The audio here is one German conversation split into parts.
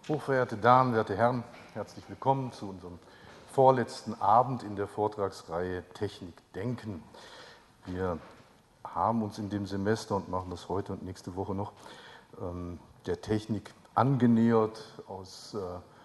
Hochverehrte Damen, werte Herren, herzlich willkommen zu unserem vorletzten Abend in der Vortragsreihe Technik denken. Wir haben uns in dem Semester und machen das heute und nächste Woche noch der Technik angenähert aus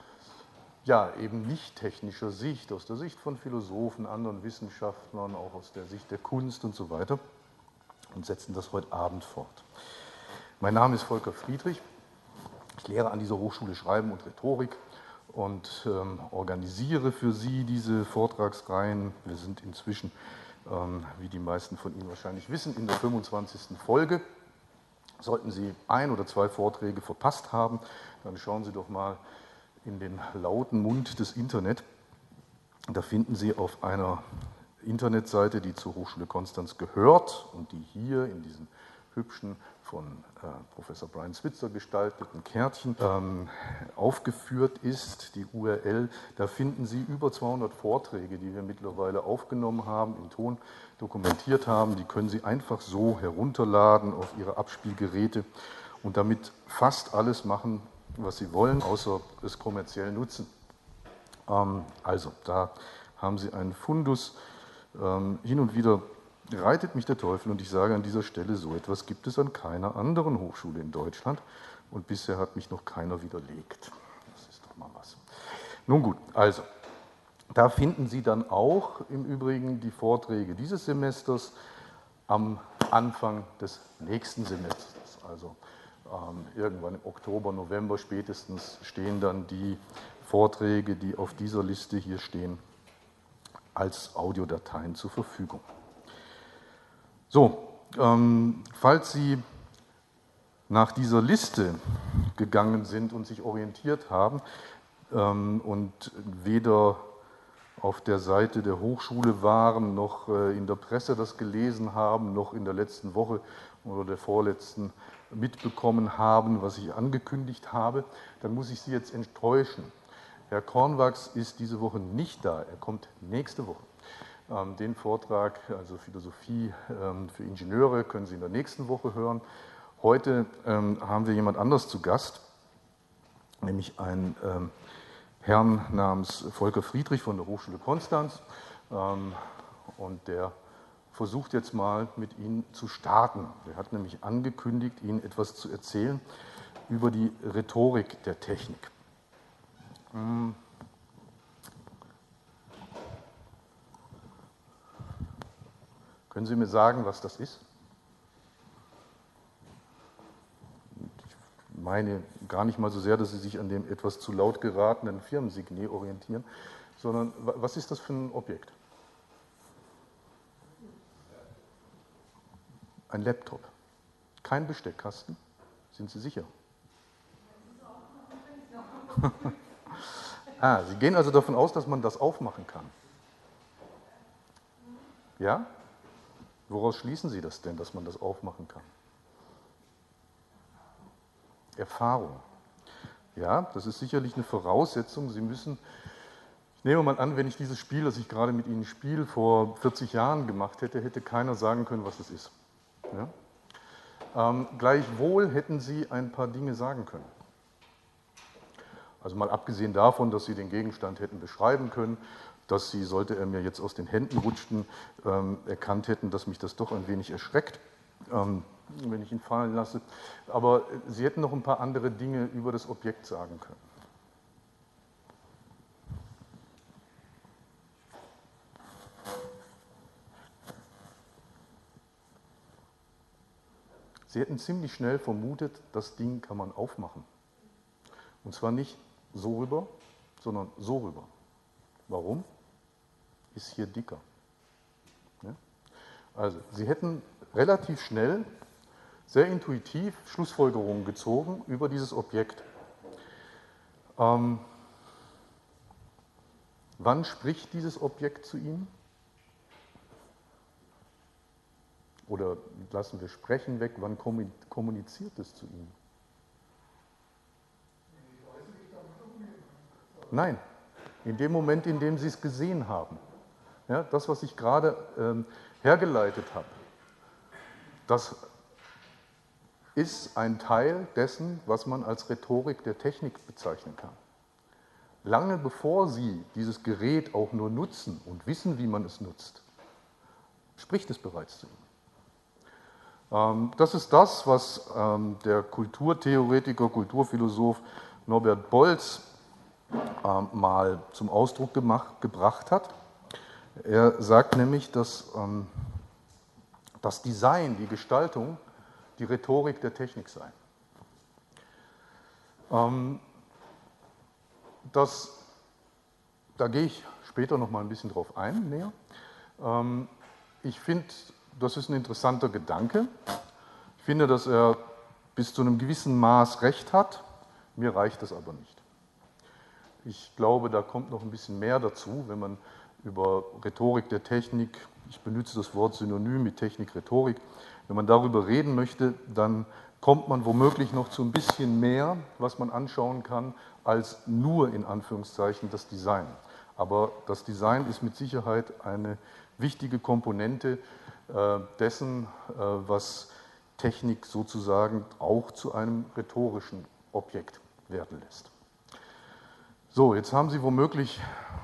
eben nicht technischer Sicht, aus der Sicht von Philosophen, anderen Wissenschaftlern, auch aus der Sicht der Kunst und so weiter und setzen das heute Abend fort. Mein Name ist Volker Friedrich. Ich lehre an dieser Hochschule Schreiben und Rhetorik und organisiere für Sie diese Vortragsreihen. Wir sind inzwischen, wie die meisten von Ihnen wahrscheinlich wissen, in der 25. Folge. Sollten Sie ein oder zwei Vorträge verpasst haben, dann schauen Sie doch mal in den lauten Mund des Internet. Da finden Sie auf einer Internetseite, die zur Hochschule Konstanz gehört und die hier in diesen hübschen, von Professor Brian Switzer gestalteten Kärtchen aufgeführt ist, die URL. Da finden Sie über 200 Vorträge, die wir mittlerweile aufgenommen haben, in Ton dokumentiert haben. Die können Sie einfach so herunterladen auf Ihre Abspielgeräte und damit fast alles machen, was Sie wollen, außer es kommerziell nutzen. Also, da haben Sie einen Fundus. Hin und wieder reitet mich der Teufel und ich sage an dieser Stelle, so etwas gibt es an keiner anderen Hochschule in Deutschland und bisher hat mich noch keiner widerlegt. Das ist doch mal was. Nun gut, also, da finden Sie dann auch im Übrigen die Vorträge dieses Semesters am Anfang des nächsten Semesters. Also irgendwann im Oktober, November spätestens stehen dann die Vorträge, die auf dieser Liste hier stehen, als Audiodateien zur Verfügung. So, falls Sie nach dieser Liste gegangen sind und sich orientiert haben und weder auf der Seite der Hochschule waren, noch in der Presse das gelesen haben, noch in der letzten Woche oder der vorletzten mitbekommen haben, was ich angekündigt habe, dann muss ich Sie jetzt enttäuschen. Herr Kornwachs ist diese Woche nicht da, er kommt nächste Woche. Den Vortrag, also Philosophie für Ingenieure, können Sie in der nächsten Woche hören. Heute haben wir jemand anders zu Gast, nämlich einen Herrn namens Volker Friedrich von der Hochschule Konstanz. Und der versucht jetzt mal mit Ihnen zu starten. Der hat nämlich angekündigt, Ihnen etwas zu erzählen über die Rhetorik der Technik. Können Sie mir sagen, was das ist? Ich meine gar nicht mal so sehr, dass Sie sich an dem etwas zu laut geratenen Firmensignet orientieren, sondern was ist das für ein Objekt? Ein Laptop. Kein Besteckkasten? Sind Sie sicher? Sie gehen also davon aus, dass man das aufmachen kann. Ja? Woraus schließen Sie das denn, dass man das aufmachen kann? Erfahrung. Ja, das ist sicherlich eine Voraussetzung. Sie müssen, ich nehme mal an, wenn ich dieses Spiel, das ich gerade mit Ihnen spiele, vor 40 Jahren gemacht hätte, hätte keiner sagen können, was es ist. Ja? Gleichwohl hätten Sie ein paar Dinge sagen können. Also mal abgesehen davon, dass Sie den Gegenstand hätten beschreiben können, dass Sie, sollte er mir jetzt aus den Händen rutschen, erkannt hätten, dass mich das doch ein wenig erschreckt, wenn ich ihn fallen lasse. Aber Sie hätten noch ein paar andere Dinge über das Objekt sagen können. Sie hätten ziemlich schnell vermutet, das Ding kann man aufmachen. Und zwar nicht so rüber, sondern so rüber. Warum? Ist hier dicker. Ja? Also, Sie hätten relativ schnell, sehr intuitiv Schlussfolgerungen gezogen über dieses Objekt. Wann spricht dieses Objekt zu Ihnen? Oder lassen wir sprechen weg, wann kommuniziert es zu Ihnen? Nein, in dem Moment, in dem Sie es gesehen haben. Ja, das, was ich gerade hergeleitet habe, das ist ein Teil dessen, was man als Rhetorik der Technik bezeichnen kann. Lange bevor Sie dieses Gerät auch nur nutzen und wissen, wie man es nutzt, spricht es bereits zu Ihnen. Das ist das, was der Kulturtheoretiker, Kulturphilosoph Norbert Bolz mal zum Ausdruck gebracht hat. Er sagt nämlich, dass das Design, die Gestaltung, die Rhetorik der Technik sei. Da gehe ich später noch mal ein bisschen drauf ein, näher. Ich finde, das ist ein interessanter Gedanke. Ich finde, dass er bis zu einem gewissen Maß recht hat. Mir reicht das aber nicht. Ich glaube, da kommt noch ein bisschen mehr dazu, wenn man über Rhetorik der Technik, ich benutze das Wort synonym mit Technik, Rhetorik, wenn man darüber reden möchte, dann kommt man womöglich noch zu ein bisschen mehr, was man anschauen kann, als nur in Anführungszeichen das Design. Aber das Design ist mit Sicherheit eine wichtige Komponente dessen, was Technik sozusagen auch zu einem rhetorischen Objekt werden lässt. So, jetzt haben Sie womöglich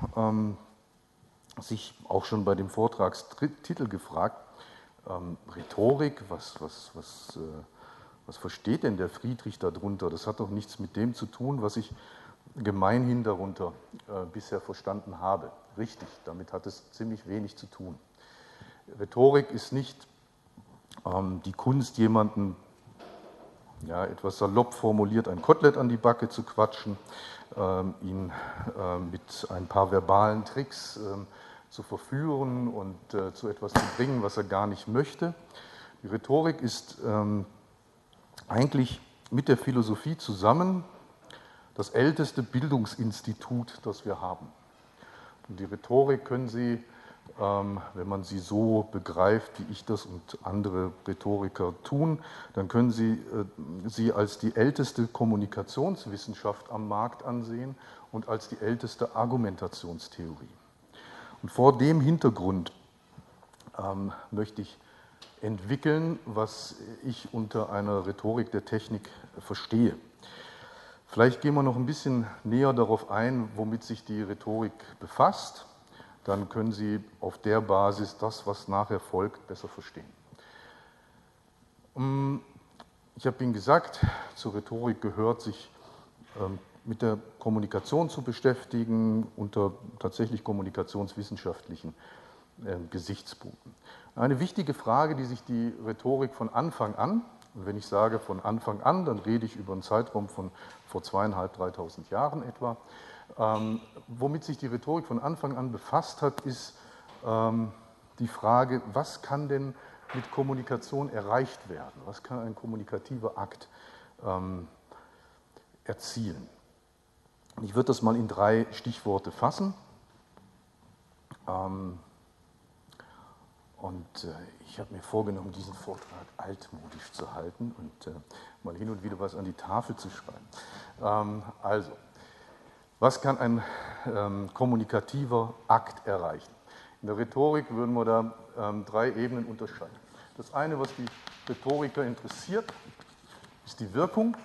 sich auch schon bei dem Vortragstitel gefragt, Rhetorik, was versteht denn der Friedrich darunter? Das hat doch nichts mit dem zu tun, was ich gemeinhin darunter bisher verstanden habe. Richtig, damit hat es ziemlich wenig zu tun. Rhetorik ist nicht die Kunst, jemanden, ja, etwas salopp formuliert, ein Kotelett an die Backe zu quatschen, ihn mit ein paar verbalen Tricks zu verführen und zu etwas zu bringen, was er gar nicht möchte. Die Rhetorik ist eigentlich mit der Philosophie zusammen das älteste Bildungsinstitut, das wir haben. Und die Rhetorik können Sie, wenn man sie so begreift, wie ich das und andere Rhetoriker tun, dann können Sie sie als die älteste Kommunikationswissenschaft am Markt ansehen und als die älteste Argumentationstheorie. Und vor dem Hintergrund möchte ich entwickeln, was ich unter einer Rhetorik der Technik verstehe. Vielleicht gehen wir noch ein bisschen näher darauf ein, womit sich die Rhetorik befasst. Dann können Sie auf der Basis das, was nachher folgt, besser verstehen. Ich habe Ihnen gesagt, zur Rhetorik gehört, sich mit der Kommunikation zu beschäftigen, unter tatsächlich kommunikationswissenschaftlichen Gesichtspunkten. Eine wichtige Frage, die sich die Rhetorik von Anfang an, und wenn ich sage von Anfang an, dann rede ich über einen Zeitraum von vor 2.500, 3.000 Jahren etwa, womit sich die Rhetorik von Anfang an befasst hat, ist die Frage, was kann denn mit Kommunikation erreicht werden? Was kann ein kommunikativer Akt erzielen? Ich würde das mal in 3 Stichworte fassen. Ich habe mir vorgenommen, diesen Vortrag altmodisch zu halten und mal hin und wieder was an die Tafel zu schreiben. Also, was kann ein kommunikativer Akt erreichen? In der Rhetorik würden wir da 3 Ebenen unterscheiden. Das eine, was die Rhetoriker interessiert, ist die Wirkung.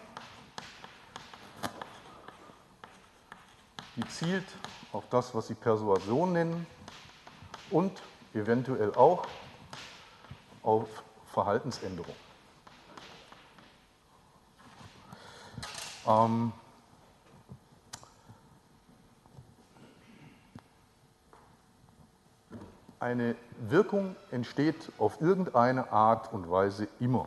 Die zielt auf das, was sie Persuasion nennen und eventuell auch auf Verhaltensänderung. Eine Wirkung entsteht auf irgendeine Art und Weise immer.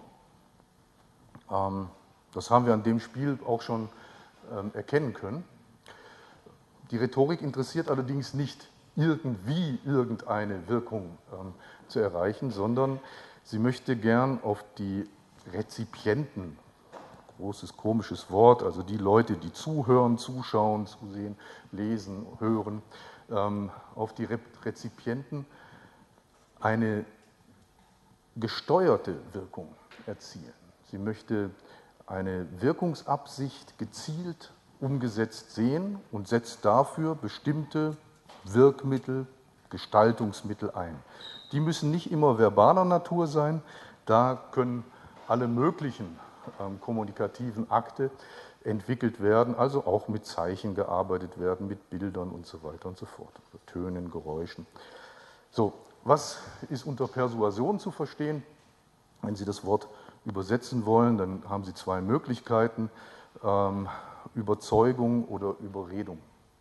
Das haben wir an dem Spiel auch schon erkennen können. Die Rhetorik interessiert allerdings nicht irgendwie irgendeine Wirkung zu erreichen, sondern sie möchte gern auf die Rezipienten, großes komisches Wort, also die Leute, die zuhören, zuschauen, zusehen, lesen, hören, auf die Rezipienten eine gesteuerte Wirkung erzielen. Sie möchte eine Wirkungsabsicht gezielt umgesetzt sehen und setzt dafür bestimmte Wirkmittel, Gestaltungsmittel ein. Die müssen nicht immer verbaler Natur sein, da können alle möglichen kommunikativen Akte entwickelt werden, also auch mit Zeichen gearbeitet werden, mit Bildern und so weiter und so fort, Tönen, Geräuschen. So, was ist unter Persuasion zu verstehen? Wenn Sie das Wort übersetzen wollen, dann haben Sie zwei Möglichkeiten, Überzeugung oder Überredung.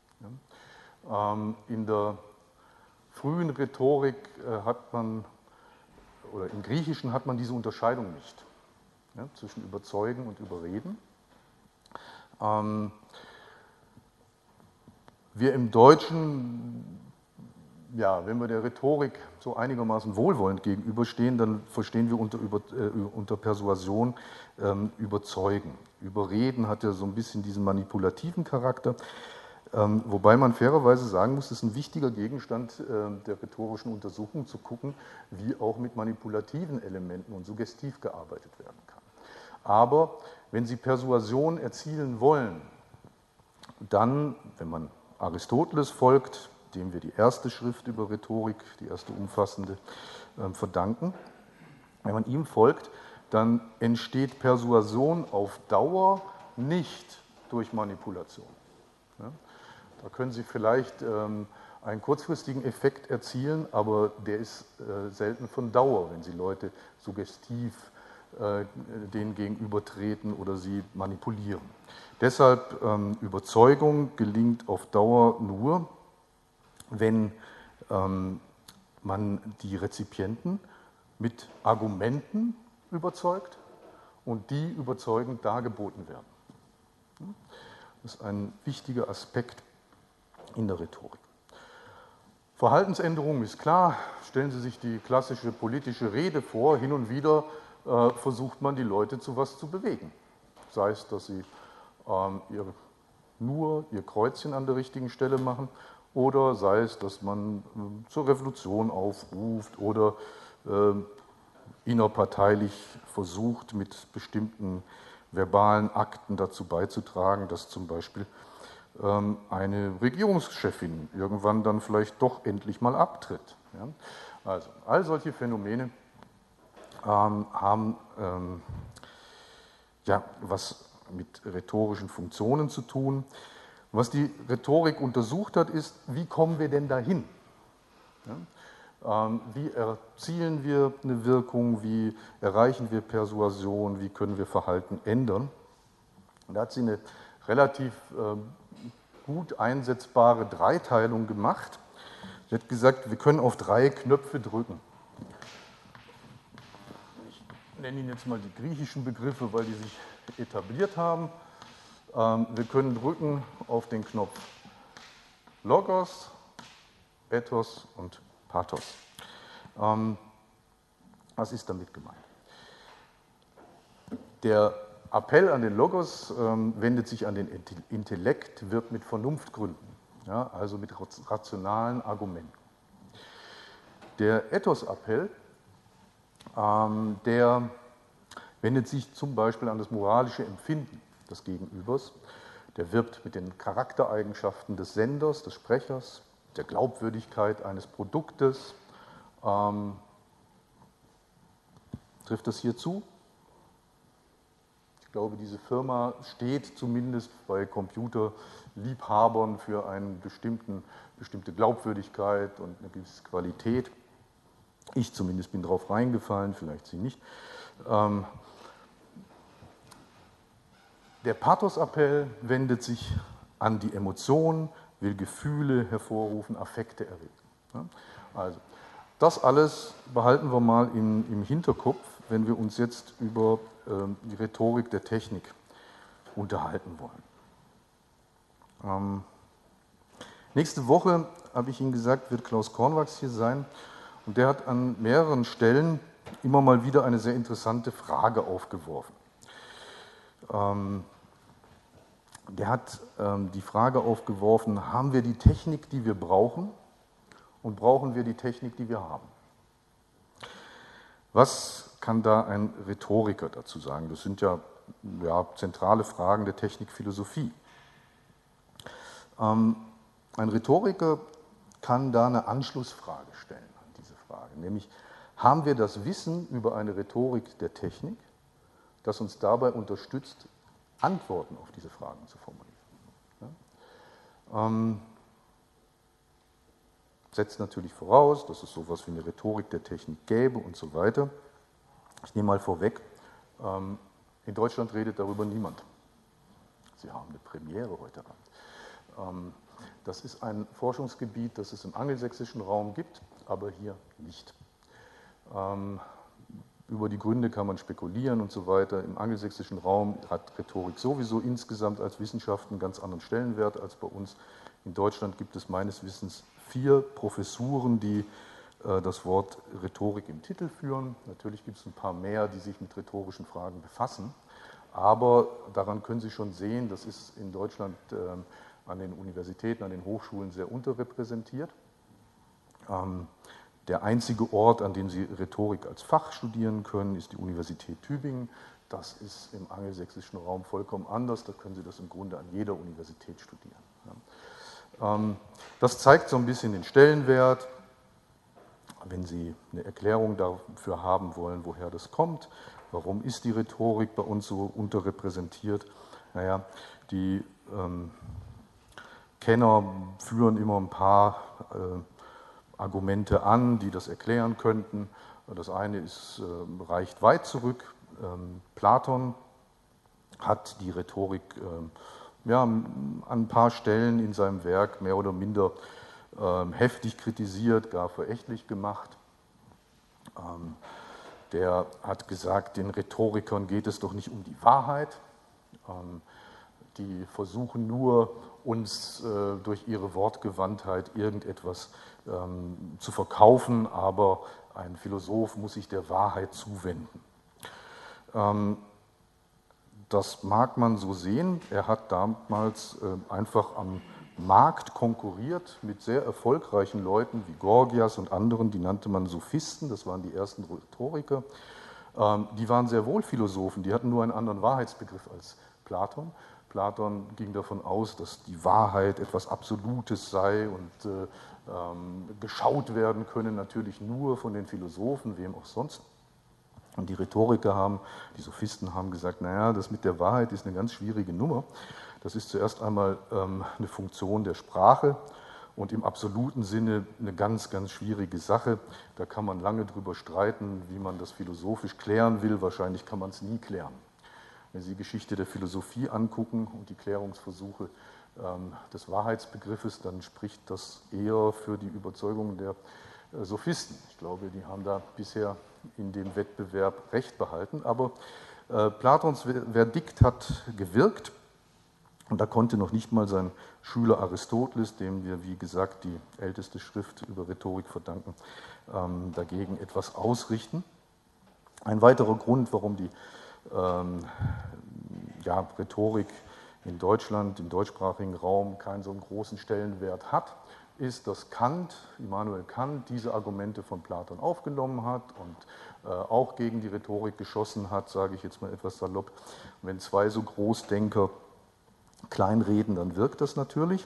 In der frühen Rhetorik hat man, oder im Griechischen hat man diese Unterscheidung nicht, zwischen Überzeugen und Überreden. Wir im Deutschen, ja, wenn wir der Rhetorik so einigermaßen wohlwollend gegenüberstehen, dann verstehen wir unter Persuasion überzeugen. Überreden hat ja so ein bisschen diesen manipulativen Charakter, wobei man fairerweise sagen muss, das ist ein wichtiger Gegenstand der rhetorischen Untersuchung, zu gucken, wie auch mit manipulativen Elementen und suggestiv gearbeitet werden kann. Aber wenn Sie Persuasion erzielen wollen, dann, wenn man Aristoteles folgt, dem wir die erste Schrift über Rhetorik, die erste umfassende, verdanken, wenn man ihm folgt, dann entsteht Persuasion auf Dauer nicht durch Manipulation. Da können Sie vielleicht einen kurzfristigen Effekt erzielen, aber der ist selten von Dauer, wenn Sie Leute suggestiv denen gegenübertreten oder sie manipulieren. Deshalb Überzeugung gelingt auf Dauer nur, wenn man die Rezipienten mit Argumenten überzeugt und die überzeugend dargeboten werden. Das ist ein wichtiger Aspekt in der Rhetorik. Verhaltensänderung ist klar. Stellen Sie sich die klassische politische Rede vor. Hin und wieder versucht man, die Leute zu was zu bewegen. Sei es, dass sie nur ihr Kreuzchen an der richtigen Stelle machen, oder sei es, dass man zur Revolution aufruft oder innerparteilich versucht, mit bestimmten verbalen Akten dazu beizutragen, dass zum Beispiel eine Regierungschefin irgendwann dann vielleicht doch endlich mal abtritt. Ja? Also all solche Phänomene haben ja, was mit rhetorischen Funktionen zu tun. Was die Rhetorik untersucht hat, ist, wie kommen wir denn dahin? Ja? Wie erzielen wir eine Wirkung, wie erreichen wir Persuasion, wie können wir Verhalten ändern? Und da hat sie eine relativ gut einsetzbare Dreiteilung gemacht. Sie hat gesagt, wir können auf 3 Knöpfe drücken. Ich nenne Ihnen jetzt mal die griechischen Begriffe, weil die sich etabliert haben. Wir können drücken auf den Knopf Logos, Ethos und Pathos. Was ist damit gemeint? Der Appell an den Logos wendet sich an den Intellekt, wird mit Vernunftgründen, ja, also mit rationalen Argumenten. Der Ethos-Appell, der wendet sich zum Beispiel an das moralische Empfinden des Gegenübers. Der wirbt mit den Charaktereigenschaften des Senders, des Sprechers, der Glaubwürdigkeit eines Produktes. Trifft das hier zu? Ich glaube, diese Firma steht zumindest bei Computerliebhabern für eine bestimmte Glaubwürdigkeit und eine gewisse Qualität. Ich zumindest bin drauf reingefallen, vielleicht Sie nicht. Der Pathosappell wendet sich an die Emotionen, will Gefühle hervorrufen, Affekte erregen. Also, das alles behalten wir mal im Hinterkopf, wenn wir uns jetzt über die Rhetorik der Technik unterhalten wollen. Nächste Woche, habe ich Ihnen gesagt, wird Klaus Cornwachs hier sein, und der hat an mehreren Stellen immer mal wieder eine sehr interessante Frage aufgeworfen. Der hat die Frage aufgeworfen, haben wir die Technik, die wir brauchen, und brauchen wir die Technik, die wir haben? Was kann da ein Rhetoriker dazu sagen? Das sind ja zentrale Fragen der Technikphilosophie. Ein Rhetoriker kann da eine Anschlussfrage stellen an diese Frage, nämlich, haben wir das Wissen über eine Rhetorik der Technik, das uns dabei unterstützt, Antworten auf diese Fragen zu formulieren. Ja? Setzt natürlich voraus, dass es sowas wie eine Rhetorik der Technik gäbe und so weiter. Ich nehme mal vorweg, in Deutschland redet darüber niemand. Sie haben eine Premiere heute Abend. Das ist ein Forschungsgebiet, das es im angelsächsischen Raum gibt, aber hier nicht. Über die Gründe kann man spekulieren und so weiter. Im angelsächsischen Raum hat Rhetorik sowieso insgesamt als Wissenschaft einen ganz anderen Stellenwert als bei uns. In Deutschland gibt es meines Wissens 4 Professuren, die das Wort Rhetorik im Titel führen. Natürlich gibt es ein paar mehr, die sich mit rhetorischen Fragen befassen. Aber daran können Sie schon sehen, das ist in Deutschland an den Universitäten, an den Hochschulen sehr unterrepräsentiert. Der einzige Ort, an dem Sie Rhetorik als Fach studieren können, ist die Universität Tübingen. Das ist im angelsächsischen Raum vollkommen anders. Da können Sie das im Grunde an jeder Universität studieren. Das zeigt so ein bisschen den Stellenwert. Wenn Sie eine Erklärung dafür haben wollen, woher das kommt, warum ist die Rhetorik bei uns so unterrepräsentiert? Naja, die Kenner führen immer ein paar Argumente an, die das erklären könnten. Das eine reicht weit zurück. Platon hat die Rhetorik an ein paar Stellen in seinem Werk mehr oder minder heftig kritisiert, gar verächtlich gemacht. Der hat gesagt, den Rhetorikern geht es doch nicht um die Wahrheit. Die versuchen nur, uns durch ihre Wortgewandtheit irgendetwas zu verkaufen, aber ein Philosoph muss sich der Wahrheit zuwenden. Das mag man so sehen. Er hat damals einfach am Markt konkurriert mit sehr erfolgreichen Leuten wie Gorgias und anderen, die nannte man Sophisten, das waren die ersten Rhetoriker. Die waren sehr wohl Philosophen, die hatten nur einen anderen Wahrheitsbegriff als Platon. Platon ging davon aus, dass die Wahrheit etwas Absolutes sei und geschaut werden könne, natürlich nur von den Philosophen, wem auch sonst. Und die Rhetoriker die Sophisten haben gesagt, naja, das mit der Wahrheit ist eine ganz schwierige Nummer. Das ist zuerst einmal eine Funktion der Sprache und im absoluten Sinne eine ganz, ganz schwierige Sache. Da kann man lange drüber streiten, wie man das philosophisch klären will. Wahrscheinlich kann man es nie klären. Wenn Sie die Geschichte der Philosophie angucken und die Klärungsversuche des Wahrheitsbegriffes, dann spricht das eher für die Überzeugung der Sophisten. Ich glaube, die haben da bisher in dem Wettbewerb Recht behalten. Aber Platons Verdikt hat gewirkt und da konnte noch nicht mal sein Schüler Aristoteles, dem wir, wie gesagt, die älteste Schrift über Rhetorik verdanken, dagegen etwas ausrichten. Ein weiterer Grund, warum die Rhetorik in Deutschland, im deutschsprachigen Raum, keinen so einen großen Stellenwert hat, ist, dass Immanuel Kant, diese Argumente von Platon aufgenommen hat und auch gegen die Rhetorik geschossen hat, sage ich jetzt mal etwas salopp. Wenn 2 so Großdenker kleinreden, dann wirkt das natürlich.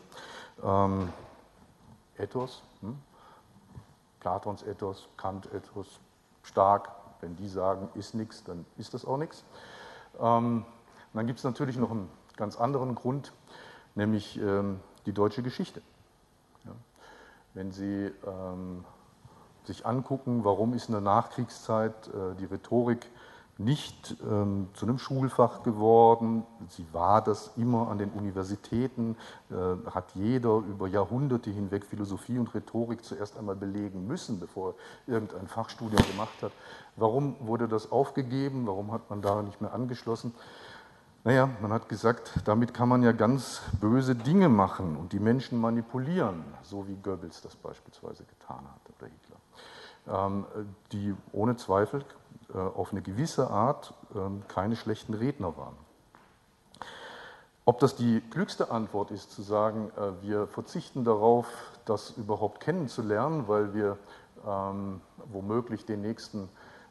Ethos, Platons Ethos, Kant Ethos, stark. Wenn die sagen, ist nichts, dann ist das auch nichts. Dann gibt es natürlich noch einen ganz anderen Grund, nämlich die deutsche Geschichte. Ja. Wenn Sie sich angucken, warum ist in der Nachkriegszeit die Rhetorik nicht zu einem Schulfach geworden, sie war das immer an den Universitäten, hat jeder über Jahrhunderte hinweg Philosophie und Rhetorik zuerst einmal belegen müssen, bevor er irgendein Fachstudium gemacht hat. Warum wurde das aufgegeben? Warum hat man da nicht mehr angeschlossen? Naja, man hat gesagt, damit kann man ja ganz böse Dinge machen und die Menschen manipulieren, so wie Goebbels das beispielsweise getan hat oder Hitler, die ohne Zweifel auf eine gewisse Art keine schlechten Redner waren. Ob das die klügste Antwort ist, zu sagen, wir verzichten darauf, das überhaupt kennenzulernen, weil wir womöglich den nächsten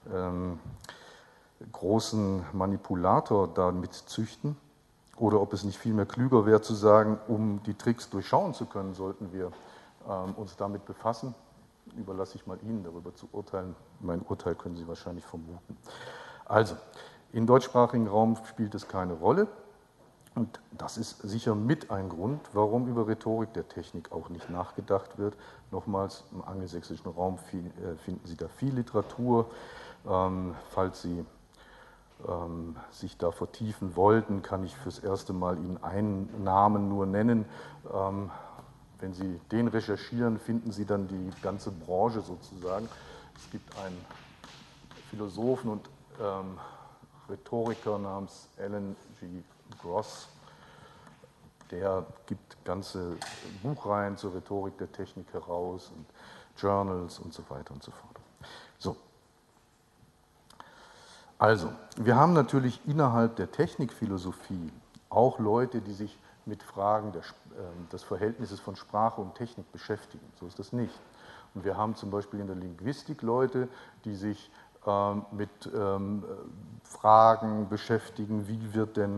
großen Manipulator damit züchten, oder ob es nicht vielmehr klüger wäre zu sagen, um die Tricks durchschauen zu können, sollten wir uns damit befassen. Überlasse ich mal Ihnen darüber zu urteilen. Mein Urteil können Sie wahrscheinlich vermuten. Also, Im deutschsprachigen Raum spielt es keine Rolle. Und das ist sicher mit ein Grund, warum über Rhetorik der Technik auch nicht nachgedacht wird. Nochmals, im angelsächsischen Raum finden Sie da viel Literatur. Falls Sie sich da vertiefen wollten, kann ich fürs erste Mal Ihnen einen Namen nur nennen. Wenn Sie den recherchieren, finden Sie dann die ganze Branche sozusagen. Es gibt einen Philosophen und Rhetoriker namens Alan G. Gross, der gibt ganze Buchreihen zur Rhetorik der Technik heraus und Journals und so weiter und so fort. So. Also, wir haben natürlich innerhalb der Technikphilosophie auch Leute, die sich mit Fragen des Verhältnisses von Sprache und Technik beschäftigen. So ist das nicht. Und wir haben zum Beispiel in der Linguistik Leute, die sich mit Fragen beschäftigen, wie wird denn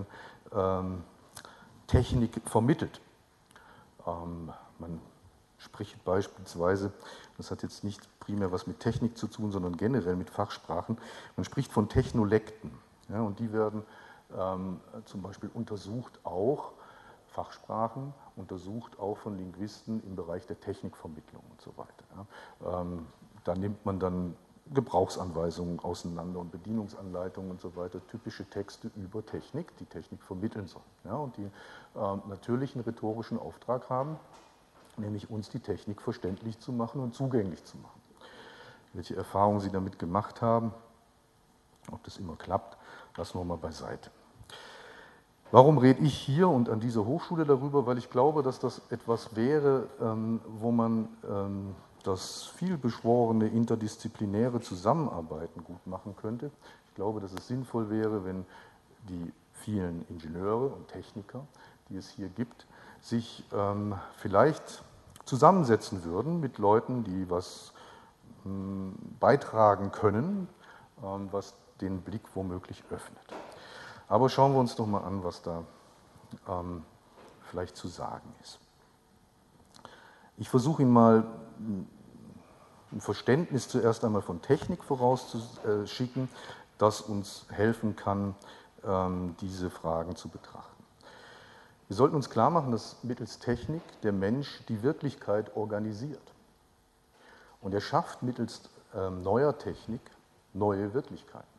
Technik vermittelt. Man spricht beispielsweise, das hat jetzt nicht primär was mit Technik zu tun, sondern generell mit Fachsprachen, man spricht von Technolekten. Ja, und die werden zum Beispiel untersucht auch, Fachsprachen, untersucht auch von Linguisten im Bereich der Technikvermittlung und so weiter. Ja. Da nimmt man dann Gebrauchsanweisungen auseinander und Bedienungsanleitungen und so weiter, typische Texte über Technik, die Technik vermitteln sollen. Ja, und die natürlich einen rhetorischen Auftrag haben, nämlich uns die Technik verständlich zu machen und zugänglich zu machen. Welche Erfahrungen Sie damit gemacht haben, ob das immer klappt, lassen wir mal beiseite. Warum rede ich hier und an dieser Hochschule darüber? Weil ich glaube, dass das etwas wäre, wo man das vielbeschworene interdisziplinäre Zusammenarbeiten gut machen könnte. Ich glaube, dass es sinnvoll wäre, wenn die vielen Ingenieure und Techniker, die es hier gibt, sich vielleicht zusammensetzen würden mit Leuten, die was beitragen können, was den Blick womöglich öffnet. Aber schauen wir uns doch mal an, was da vielleicht zu sagen ist. Ich versuche Ihnen mal ein Verständnis zuerst einmal von Technik vorauszuschicken, das uns helfen kann, diese Fragen zu betrachten. Wir sollten uns klar machen, dass mittels Technik der Mensch die Wirklichkeit organisiert. Und er schafft mittels neuer Technik neue Wirklichkeiten.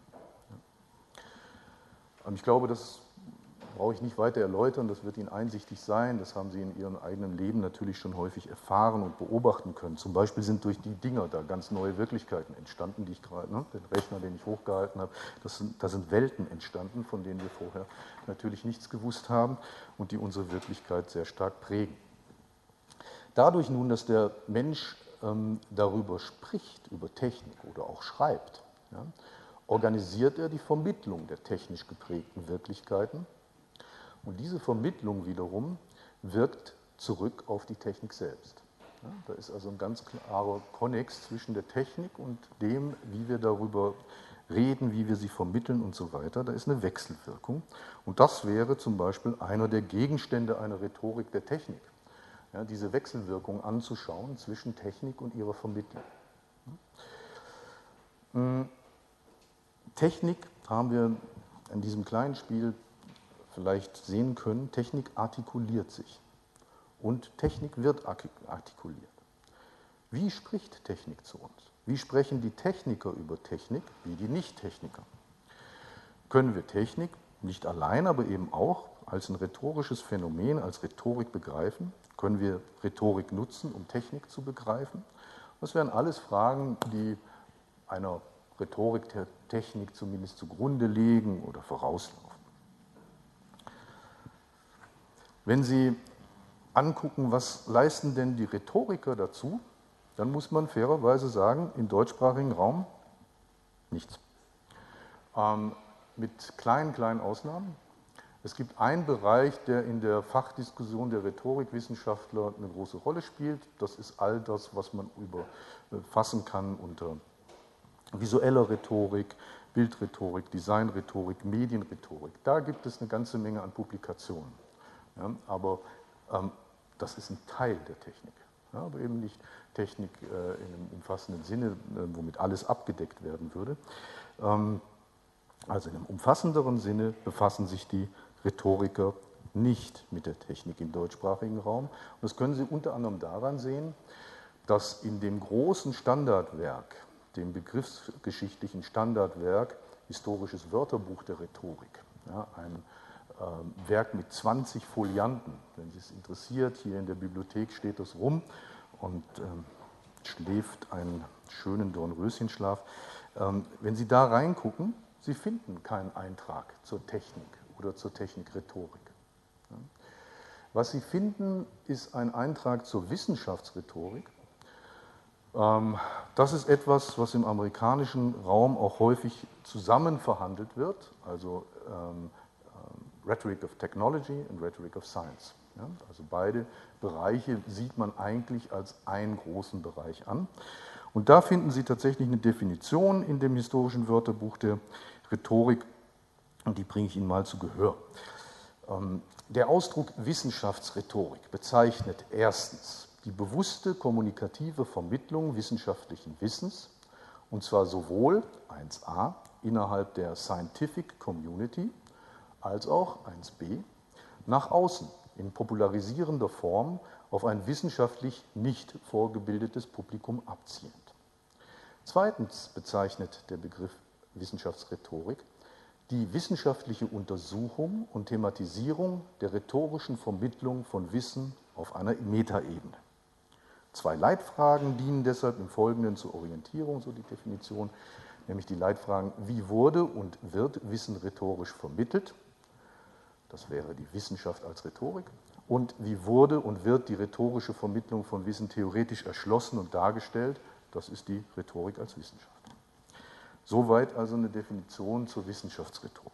Ich glaube, das brauche ich nicht weiter erläutern, das wird Ihnen einsichtig sein, das haben Sie in Ihrem eigenen Leben natürlich schon häufig erfahren und beobachten können. Zum Beispiel sind durch die Dinger da ganz neue Wirklichkeiten entstanden, die ich gerade, den Rechner, den ich hochgehalten habe, da sind Welten entstanden, von denen wir vorher natürlich nichts gewusst haben und die unsere Wirklichkeit sehr stark prägen. Dadurch nun, dass der Mensch darüber spricht, über Technik oder auch schreibt, ja, organisiert er die Vermittlung der technisch geprägten Wirklichkeiten und diese Vermittlung wiederum wirkt zurück auf die Technik selbst. Ja, da ist also ein ganz klarer Konnex zwischen der Technik und dem, wie wir darüber reden, wie wir sie vermitteln und so weiter. Da ist eine Wechselwirkung und das wäre zum Beispiel einer der Gegenstände einer Rhetorik der Technik. Ja, diese Wechselwirkung anzuschauen zwischen Technik und ihrer Vermittlung. Technik haben wir in diesem kleinen Spiel vielleicht sehen können, Technik artikuliert sich und Technik wird artikuliert. Wie spricht Technik zu uns? Wie sprechen die Techniker über Technik, wie die Nicht-Techniker? Können wir Technik nicht allein, aber eben auch als ein rhetorisches Phänomen, als Rhetorik begreifen? Können wir Rhetorik nutzen, um Technik zu begreifen? Das wären alles Fragen, die einer Rhetorik der Technik zumindest zugrunde liegen oder vorauslaufen. Wenn Sie angucken, was leisten denn die Rhetoriker dazu, dann muss man fairerweise sagen, im deutschsprachigen Raum nichts. Mit kleinen Ausnahmen. Es gibt einen Bereich, der in der Fachdiskussion der Rhetorikwissenschaftler eine große Rolle spielt. Das ist all das, was man fassen kann unter visueller Rhetorik, Bildrhetorik, Designrhetorik, Medienrhetorik. Da gibt es eine ganze Menge an Publikationen. Ja, aber das ist ein Teil der Technik. Ja, aber eben nicht Technik in einem umfassenden Sinne, womit alles abgedeckt werden würde. Also in einem umfassenderen Sinne befassen sich die Rhetoriker nicht mit der Technik im deutschsprachigen Raum. Und das können Sie unter anderem daran sehen, dass in dem großen Standardwerk, dem begriffsgeschichtlichen Standardwerk Historisches Wörterbuch der Rhetorik, ja, ein Werk mit 20 Folianten, wenn Sie es interessiert, hier in der Bibliothek steht das rum und schläft einen schönen Dornröschenschlaf. Wenn Sie da reingucken, Sie finden keinen Eintrag zur Technik oder zur Technikrhetorik. Was Sie finden, ist ein Eintrag zur Wissenschaftsrhetorik. Das ist etwas, was im amerikanischen Raum auch häufig zusammen verhandelt wird, also Rhetoric of Technology und Rhetoric of Science. Ja, also beide Bereiche sieht man eigentlich als einen großen Bereich an. Und da finden Sie tatsächlich eine Definition in dem historischen Wörterbuch der Rhetorik, und die bringe ich Ihnen mal zu Gehör. Der Ausdruck Wissenschaftsrhetorik bezeichnet erstens die bewusste kommunikative Vermittlung wissenschaftlichen Wissens, und zwar sowohl 1a innerhalb der Scientific Community als auch 1b nach außen in popularisierender Form auf ein wissenschaftlich nicht vorgebildetes Publikum abzielend. Zweitens bezeichnet der Begriff Wissenschaftsrhetorik die wissenschaftliche Untersuchung und Thematisierung der rhetorischen Vermittlung von Wissen auf einer Metaebene. Zwei Leitfragen dienen deshalb im Folgenden zur Orientierung, so die Definition, nämlich die Leitfragen, wie wurde und wird Wissen rhetorisch vermittelt? Das wäre die Wissenschaft als Rhetorik. Und wie wurde und wird die rhetorische Vermittlung von Wissen theoretisch erschlossen und dargestellt? Das ist die Rhetorik als Wissenschaft. Soweit also eine Definition zur Wissenschaftsrhetorik.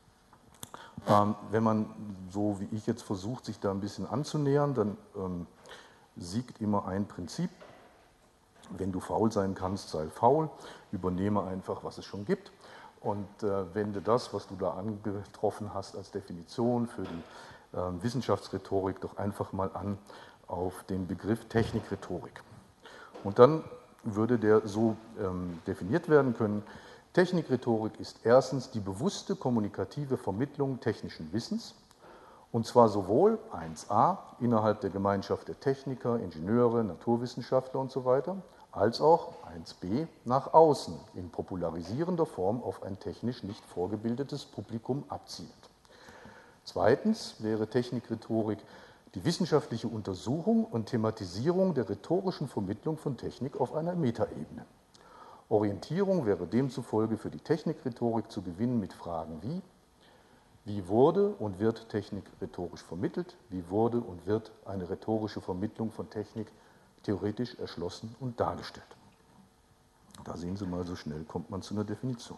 Wenn man, so wie ich jetzt versucht, sich da ein bisschen anzunähern, dann siegt immer ein Prinzip. Wenn du faul sein kannst, sei faul, übernehme einfach, was es schon gibt und wende das, was du da angetroffen hast als Definition für die Wissenschaftsrhetorik, doch einfach mal an auf den Begriff Technikrhetorik. Und dann würde der so definiert werden können: Technikrhetorik ist erstens die bewusste kommunikative Vermittlung technischen Wissens, und zwar sowohl 1a innerhalb der Gemeinschaft der Techniker, Ingenieure, Naturwissenschaftler und so weiter, als auch 1b nach außen in popularisierender Form auf ein technisch nicht vorgebildetes Publikum abzielend. Zweitens wäre Technikrhetorik die wissenschaftliche Untersuchung und Thematisierung der rhetorischen Vermittlung von Technik auf einer Metaebene. Orientierung wäre demzufolge für die Technikrhetorik zu gewinnen mit Fragen wie wurde und wird Technik rhetorisch vermittelt, wie wurde und wird eine rhetorische Vermittlung von Technik theoretisch erschlossen und dargestellt. Da sehen Sie mal, so schnell kommt man zu einer Definition.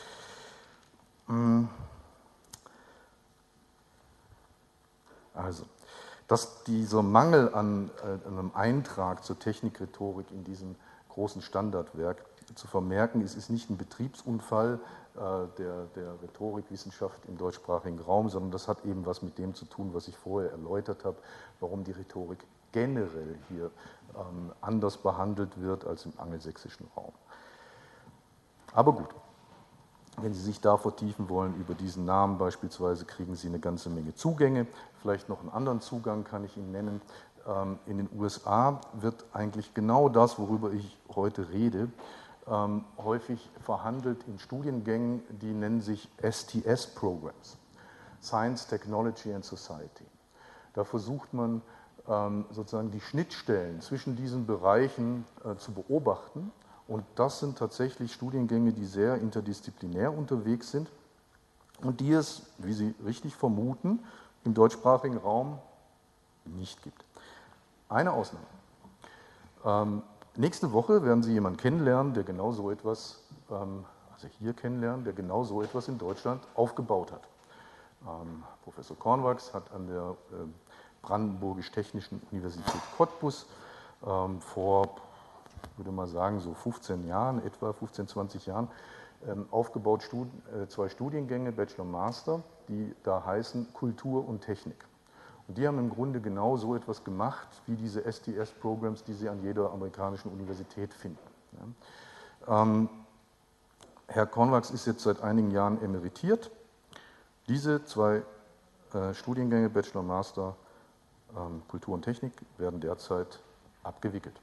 Also, dass dieser Mangel an einem Eintrag zur Technikrhetorik in diesem großen Standardwerk zu vermerken ist, ist nicht ein Betriebsunfall der Rhetorikwissenschaft im deutschsprachigen Raum, sondern das hat eben was mit dem zu tun, was ich vorher erläutert habe, warum die Rhetorik generell hier anders behandelt wird als im angelsächsischen Raum. Aber gut, wenn Sie sich da vertiefen wollen, über diesen Namen beispielsweise, kriegen Sie eine ganze Menge Zugänge. Vielleicht noch einen anderen Zugang kann ich Ihnen nennen. In den USA wird eigentlich genau das, worüber ich heute rede, häufig verhandelt in Studiengängen, die nennen sich STS-Programs, Science, Technology and Society. Da versucht man sozusagen die Schnittstellen zwischen diesen Bereichen zu beobachten. Und das sind tatsächlich Studiengänge, die sehr interdisziplinär unterwegs sind und die es, wie Sie richtig vermuten, im deutschsprachigen Raum nicht gibt. Eine Ausnahme. Nächste Woche werden Sie jemanden kennenlernen, der genau so etwas, also hier kennenlernen, der genau so etwas in Deutschland aufgebaut hat. Professor Kornwachs hat an der Brandenburgisch-Technischen Universität Cottbus vor, ich würde mal sagen, so 15 Jahren, etwa 15, 20 Jahren, aufgebaut zwei Studiengänge, Bachelor und Master, die da heißen Kultur und Technik. Und die haben im Grunde genau so etwas gemacht, wie diese STS-Programs, die Sie an jeder amerikanischen Universität finden. Herr Konwachs ist jetzt seit einigen Jahren emeritiert. Diese zwei Studiengänge, Bachelor und Master Kultur und Technik, werden derzeit abgewickelt.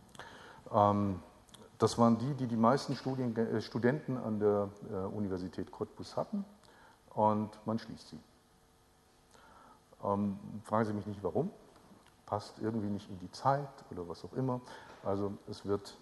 Das waren die meisten Studenten an der Universität Cottbus hatten, und man schließt sie. Fragen Sie mich nicht, warum. Passt irgendwie nicht in die Zeit oder was auch immer. Also es wird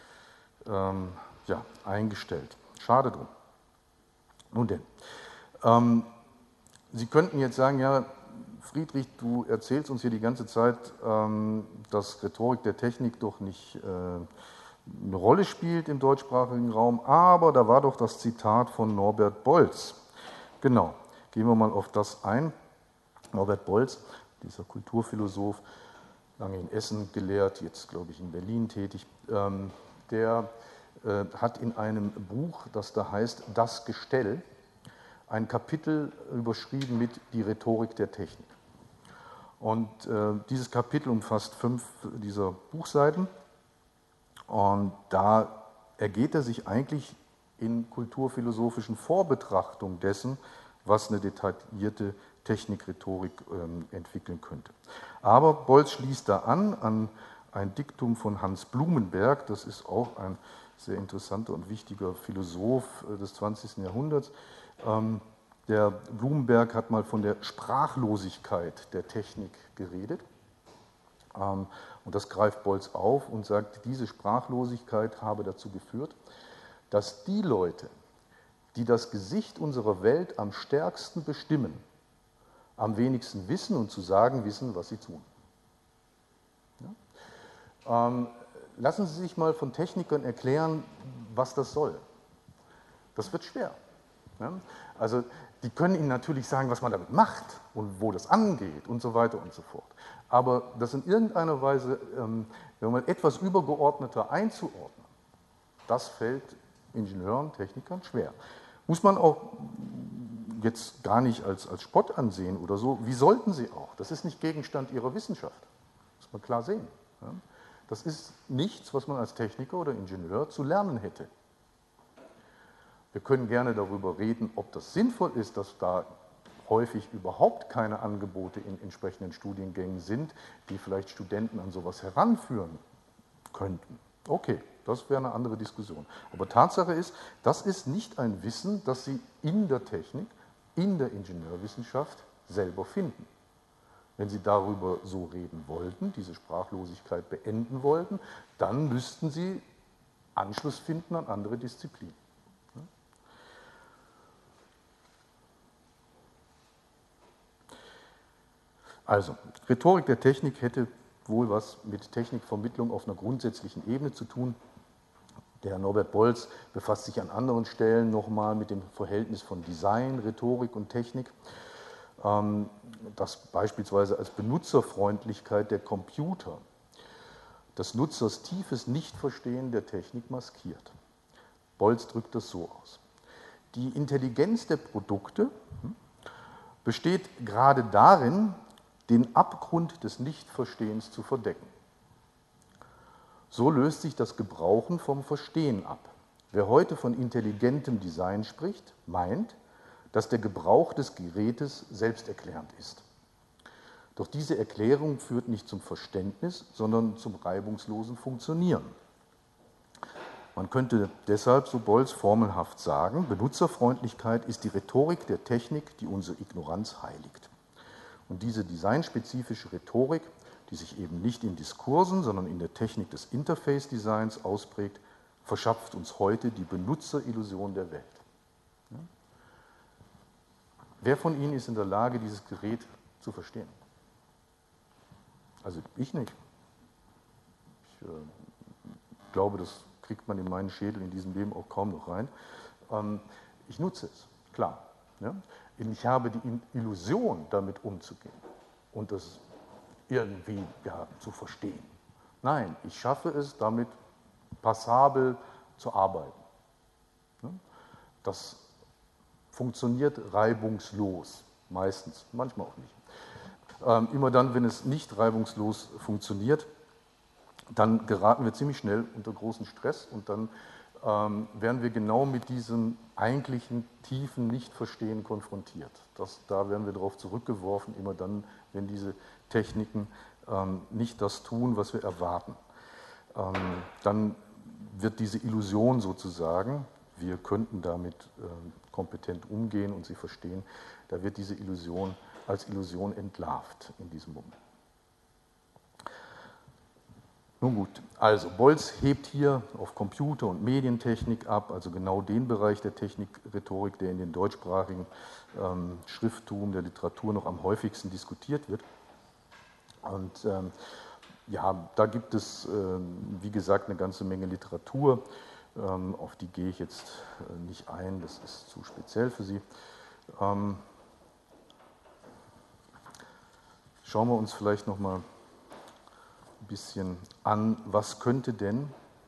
ja, eingestellt. Schade drum. Nun denn, Sie könnten jetzt sagen, ja, Friedrich, du erzählst uns hier die ganze Zeit, dass Rhetorik der Technik doch nicht eine Rolle spielt im deutschsprachigen Raum, aber da war doch das Zitat von Norbert Bolz. Genau, gehen wir mal auf das ein. Norbert Bolz, dieser Kulturphilosoph, lange in Essen gelehrt, jetzt glaube ich in Berlin tätig, der hat in einem Buch, das da heißt Das Gestell, ein Kapitel überschrieben mit Die Rhetorik der Technik. Und dieses Kapitel umfasst 5 dieser Buchseiten, und da ergeht er sich eigentlich in kulturphilosophischen Vorbetrachtung dessen, was eine detaillierte Technikrhetorik entwickeln könnte. Aber Bolz schließt da an ein Diktum von Hans Blumenberg, das ist auch ein sehr interessanter und wichtiger Philosoph des 20. Jahrhunderts. Der Blumenberg hat mal von der Sprachlosigkeit der Technik geredet. Und das greift Bolz auf und sagt, diese Sprachlosigkeit habe dazu geführt, dass die Leute, die das Gesicht unserer Welt am stärksten bestimmen, am wenigsten wissen und zu sagen wissen, was sie tun. Ja? Lassen Sie sich mal von Technikern erklären, was das soll. Das wird schwer. Ja? Also die können Ihnen natürlich sagen, was man damit macht und wo das angeht und so weiter und so fort. Aber das in irgendeiner Weise, wenn man etwas übergeordneter einzuordnen, das fällt Ingenieuren, Technikern schwer. Muss man auch jetzt gar nicht als Spott ansehen oder so. Wie sollten sie auch? Das ist nicht Gegenstand ihrer Wissenschaft. Muss man klar sehen. Ja? Das ist nichts, was man als Techniker oder Ingenieur zu lernen hätte. Wir können gerne darüber reden, ob das sinnvoll ist, dass da häufig überhaupt keine Angebote in entsprechenden Studiengängen sind, die vielleicht Studenten an sowas heranführen könnten. Okay, das wäre eine andere Diskussion. Aber Tatsache ist, das ist nicht ein Wissen, das Sie in der Technik, in der Ingenieurwissenschaft selber finden. Wenn Sie darüber so reden wollten, diese Sprachlosigkeit beenden wollten, dann müssten Sie Anschluss finden an andere Disziplinen. Also, Rhetorik der Technik hätte wohl was mit Technikvermittlung auf einer grundsätzlichen Ebene zu tun. Der Norbert Bolz befasst sich an anderen Stellen nochmal mit dem Verhältnis von Design, Rhetorik und Technik, das beispielsweise als Benutzerfreundlichkeit der Computer des Nutzers tiefes Nichtverstehen der Technik maskiert. Bolz drückt das so aus. Die Intelligenz der Produkte besteht gerade darin, den Abgrund des Nichtverstehens zu verdecken. So löst sich das Gebrauchen vom Verstehen ab. Wer heute von intelligentem Design spricht, meint, dass der Gebrauch des Gerätes selbsterklärend ist. Doch diese Erklärung führt nicht zum Verständnis, sondern zum reibungslosen Funktionieren. Man könnte deshalb, so Bolz, formelhaft sagen, Benutzerfreundlichkeit ist die Rhetorik der Technik, die unsere Ignoranz heiligt. Und diese designspezifische Rhetorik, die sich eben nicht in Diskursen, sondern in der Technik des Interface-Designs ausprägt, verschafft uns heute die Benutzerillusion der Welt. Ja? Wer von Ihnen ist in der Lage, dieses Gerät zu verstehen? Also ich nicht. Ich glaube, das kriegt man in meinen Schädel in diesem Leben auch kaum noch rein. Ich nutze es, klar. Ja? Ich habe die Illusion, damit umzugehen und das irgendwie zu verstehen. Nein, ich schaffe es, damit passabel zu arbeiten. Das funktioniert reibungslos, meistens, manchmal auch nicht. Immer dann, wenn es nicht reibungslos funktioniert, dann geraten wir ziemlich schnell unter großen Stress und dann werden wir genau mit diesem eigentlichen tiefen Nichtverstehen konfrontiert. Da werden wir darauf zurückgeworfen, immer dann, wenn diese Techniken nicht das tun, was wir erwarten. Dann wird diese Illusion sozusagen, wir könnten damit kompetent umgehen und sie verstehen, da wird diese Illusion als Illusion entlarvt in diesem Moment. Nun gut, also Bolz hebt hier auf Computer- und Medientechnik ab, also genau den Bereich der Technikrhetorik, der in den deutschsprachigen Schrifttum der Literatur noch am häufigsten diskutiert wird. Und ja, da gibt es, wie gesagt, eine ganze Menge Literatur, auf die gehe ich jetzt nicht ein, das ist zu speziell für Sie. Schauen wir uns vielleicht noch mal ein bisschen an, was könnte denn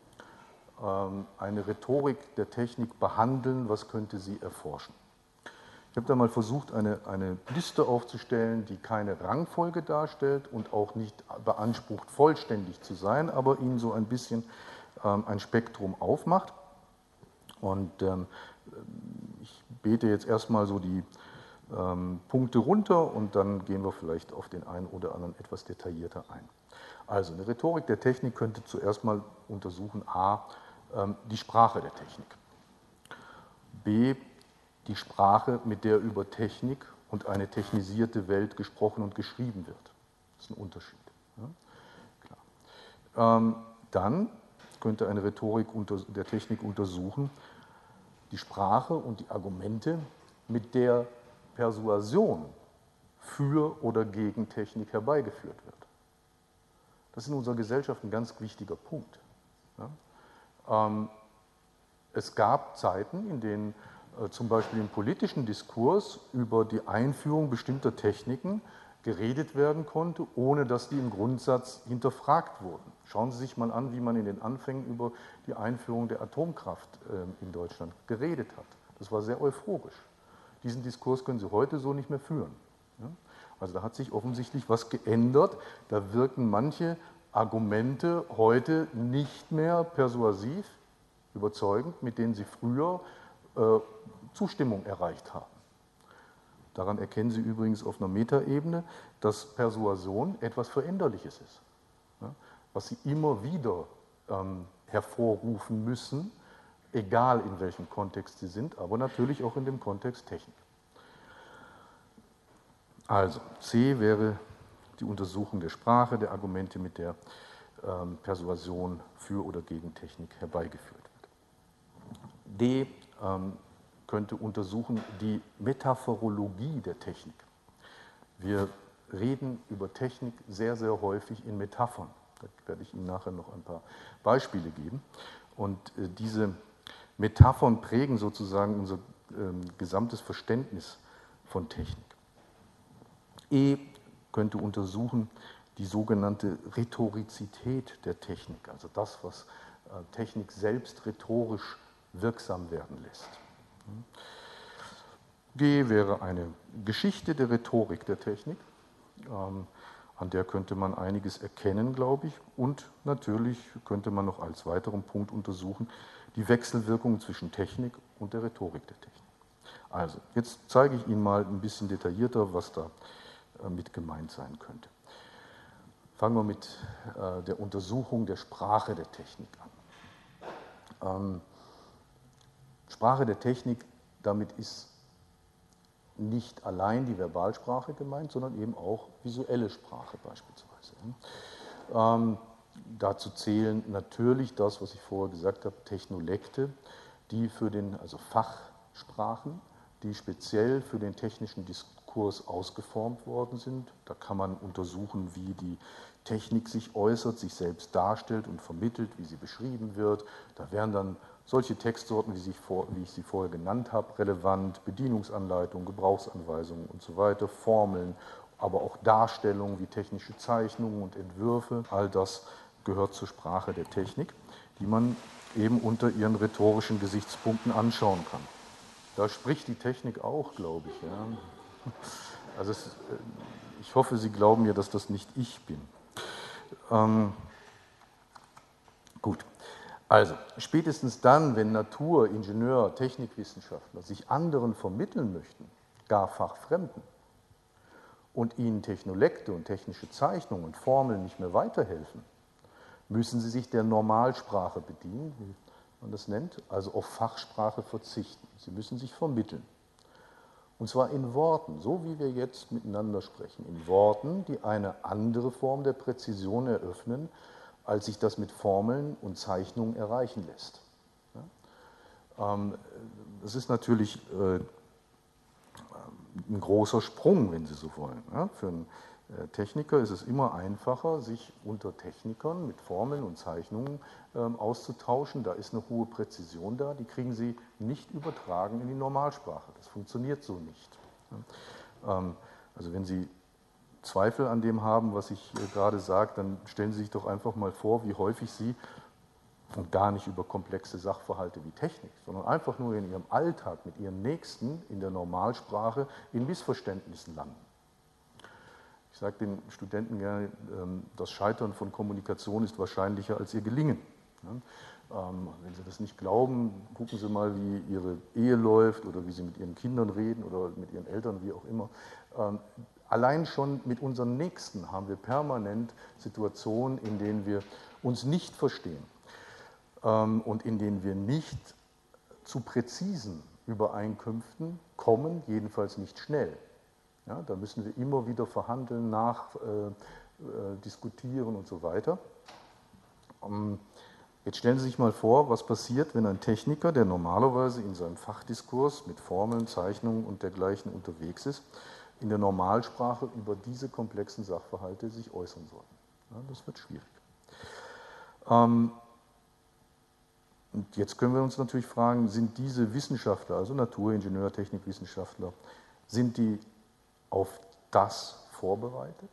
eine Rhetorik der Technik behandeln, was könnte sie erforschen. Ich habe da mal versucht, eine Liste aufzustellen, die keine Rangfolge darstellt und auch nicht beansprucht, vollständig zu sein, aber Ihnen so ein bisschen ein Spektrum aufmacht. Und ich bete jetzt erstmal so die Punkte runter und dann gehen wir vielleicht auf den einen oder anderen etwas detaillierter ein. Also eine Rhetorik der Technik könnte zuerst mal untersuchen a. Die Sprache der Technik, b. die Sprache, mit der über Technik und eine technisierte Welt gesprochen und geschrieben wird. Das ist ein Unterschied. Ja? Klar. Dann könnte eine Rhetorik der Technik untersuchen die Sprache und die Argumente, mit der Persuasion für oder gegen Technik herbeigeführt wird. Das ist in unserer Gesellschaft ein ganz wichtiger Punkt. Ja? Es gab Zeiten, in denen zum Beispiel im politischen Diskurs über die Einführung bestimmter Techniken geredet werden konnte, ohne dass die im Grundsatz hinterfragt wurden. Schauen Sie sich mal an, wie man in den Anfängen über die Einführung der Atomkraft in Deutschland geredet hat. Das war sehr euphorisch. Diesen Diskurs können Sie heute so nicht mehr führen. Also da hat sich offensichtlich was geändert. Da wirken manche Argumente heute nicht mehr persuasiv, überzeugend, mit denen Sie früher Zustimmung erreicht haben. Daran erkennen Sie übrigens auf einer Metaebene, dass Persuasion etwas Veränderliches ist, was Sie immer wieder hervorrufen müssen, egal in welchem Kontext Sie sind, aber natürlich auch in dem Kontext Technik. Also, C wäre die Untersuchung der Sprache, der Argumente, mit der Persuasion für oder gegen Technik herbeigeführt wird. D könnte untersuchen die Metaphorologie der Technik. Wir reden über Technik sehr, sehr häufig in Metaphern. Da werde ich Ihnen nachher noch ein paar Beispiele geben. Und diese Metaphern prägen sozusagen unser gesamtes Verständnis von Technik. E könnte untersuchen die sogenannte Rhetorizität der Technik, also das, was Technik selbst rhetorisch wirksam werden lässt. G wäre eine Geschichte der Rhetorik der Technik, an der könnte man einiges erkennen, glaube ich, und natürlich könnte man noch als weiteren Punkt untersuchen die Wechselwirkung zwischen Technik und der Rhetorik der Technik. Also, jetzt zeige ich Ihnen mal ein bisschen detaillierter, was da mit gemeint sein könnte. Fangen wir mit der Untersuchung der Sprache der Technik an. Sprache der Technik, damit ist nicht allein die Verbalsprache gemeint, sondern eben auch visuelle Sprache beispielsweise. Dazu zählen natürlich das, was ich vorher gesagt habe, Technolekte, die also Fachsprachen, die speziell für den technischen Diskurs ausgeformt worden sind. Da kann man untersuchen, wie die Technik sich äußert, sich selbst darstellt und vermittelt, wie sie beschrieben wird. Da wären dann solche Textsorten, wie ich sie vorher genannt habe, relevant, Bedienungsanleitungen, Gebrauchsanweisungen und so weiter, Formeln, aber auch Darstellungen wie technische Zeichnungen und Entwürfe. All das gehört zur Sprache der Technik, die man eben unter ihren rhetorischen Gesichtspunkten anschauen kann. Da spricht die Technik auch, glaube ich. Ja. Also ich hoffe, Sie glauben mir, dass das nicht ich bin. Gut, Also, spätestens dann, wenn Natur-, Ingenieur-, Technikwissenschaftler sich anderen vermitteln möchten, gar Fachfremden, und ihnen Technolekte und technische Zeichnungen und Formeln nicht mehr weiterhelfen, müssen sie sich der Normalsprache bedienen, wie man das nennt, also auf Fachsprache verzichten. Sie müssen sich vermitteln. Und zwar in Worten, so wie wir jetzt miteinander sprechen, in Worten, die eine andere Form der Präzision eröffnen, als sich das mit Formeln und Zeichnungen erreichen lässt. Das ist natürlich ein großer Sprung, wenn Sie so wollen. Für einen Techniker ist es immer einfacher, sich unter Technikern mit Formeln und Zeichnungen auszutauschen. Da ist eine hohe Präzision da, die kriegen Sie nicht übertragen in die Normalsprache. Das funktioniert so nicht. Also wenn Sie Zweifel an dem haben, was ich gerade sage, dann stellen Sie sich doch einfach mal vor, wie häufig Sie, und gar nicht über komplexe Sachverhalte wie Technik, sondern einfach nur in Ihrem Alltag mit Ihren Nächsten in der Normalsprache in Missverständnissen landen. Ich sage den Studenten gerne, das Scheitern von Kommunikation ist wahrscheinlicher als ihr Gelingen. Wenn Sie das nicht glauben, gucken Sie mal, wie Ihre Ehe läuft oder wie Sie mit Ihren Kindern reden oder mit Ihren Eltern, wie auch immer. Allein schon mit unseren Nächsten haben wir permanent Situationen, in denen wir uns nicht verstehen und in denen wir nicht zu präzisen Übereinkünften kommen, jedenfalls nicht schnell. Ja, da müssen wir immer wieder verhandeln, diskutieren und so weiter. Jetzt stellen Sie sich mal vor, was passiert, wenn ein Techniker, der normalerweise in seinem Fachdiskurs mit Formeln, Zeichnungen und dergleichen unterwegs ist, in der Normalsprache über diese komplexen Sachverhalte sich äußern soll. Ja, das wird schwierig. Und jetzt können wir uns natürlich fragen, sind diese Wissenschaftler, also Natur-, Technikwissenschaftler, sind die auf das vorbereitet?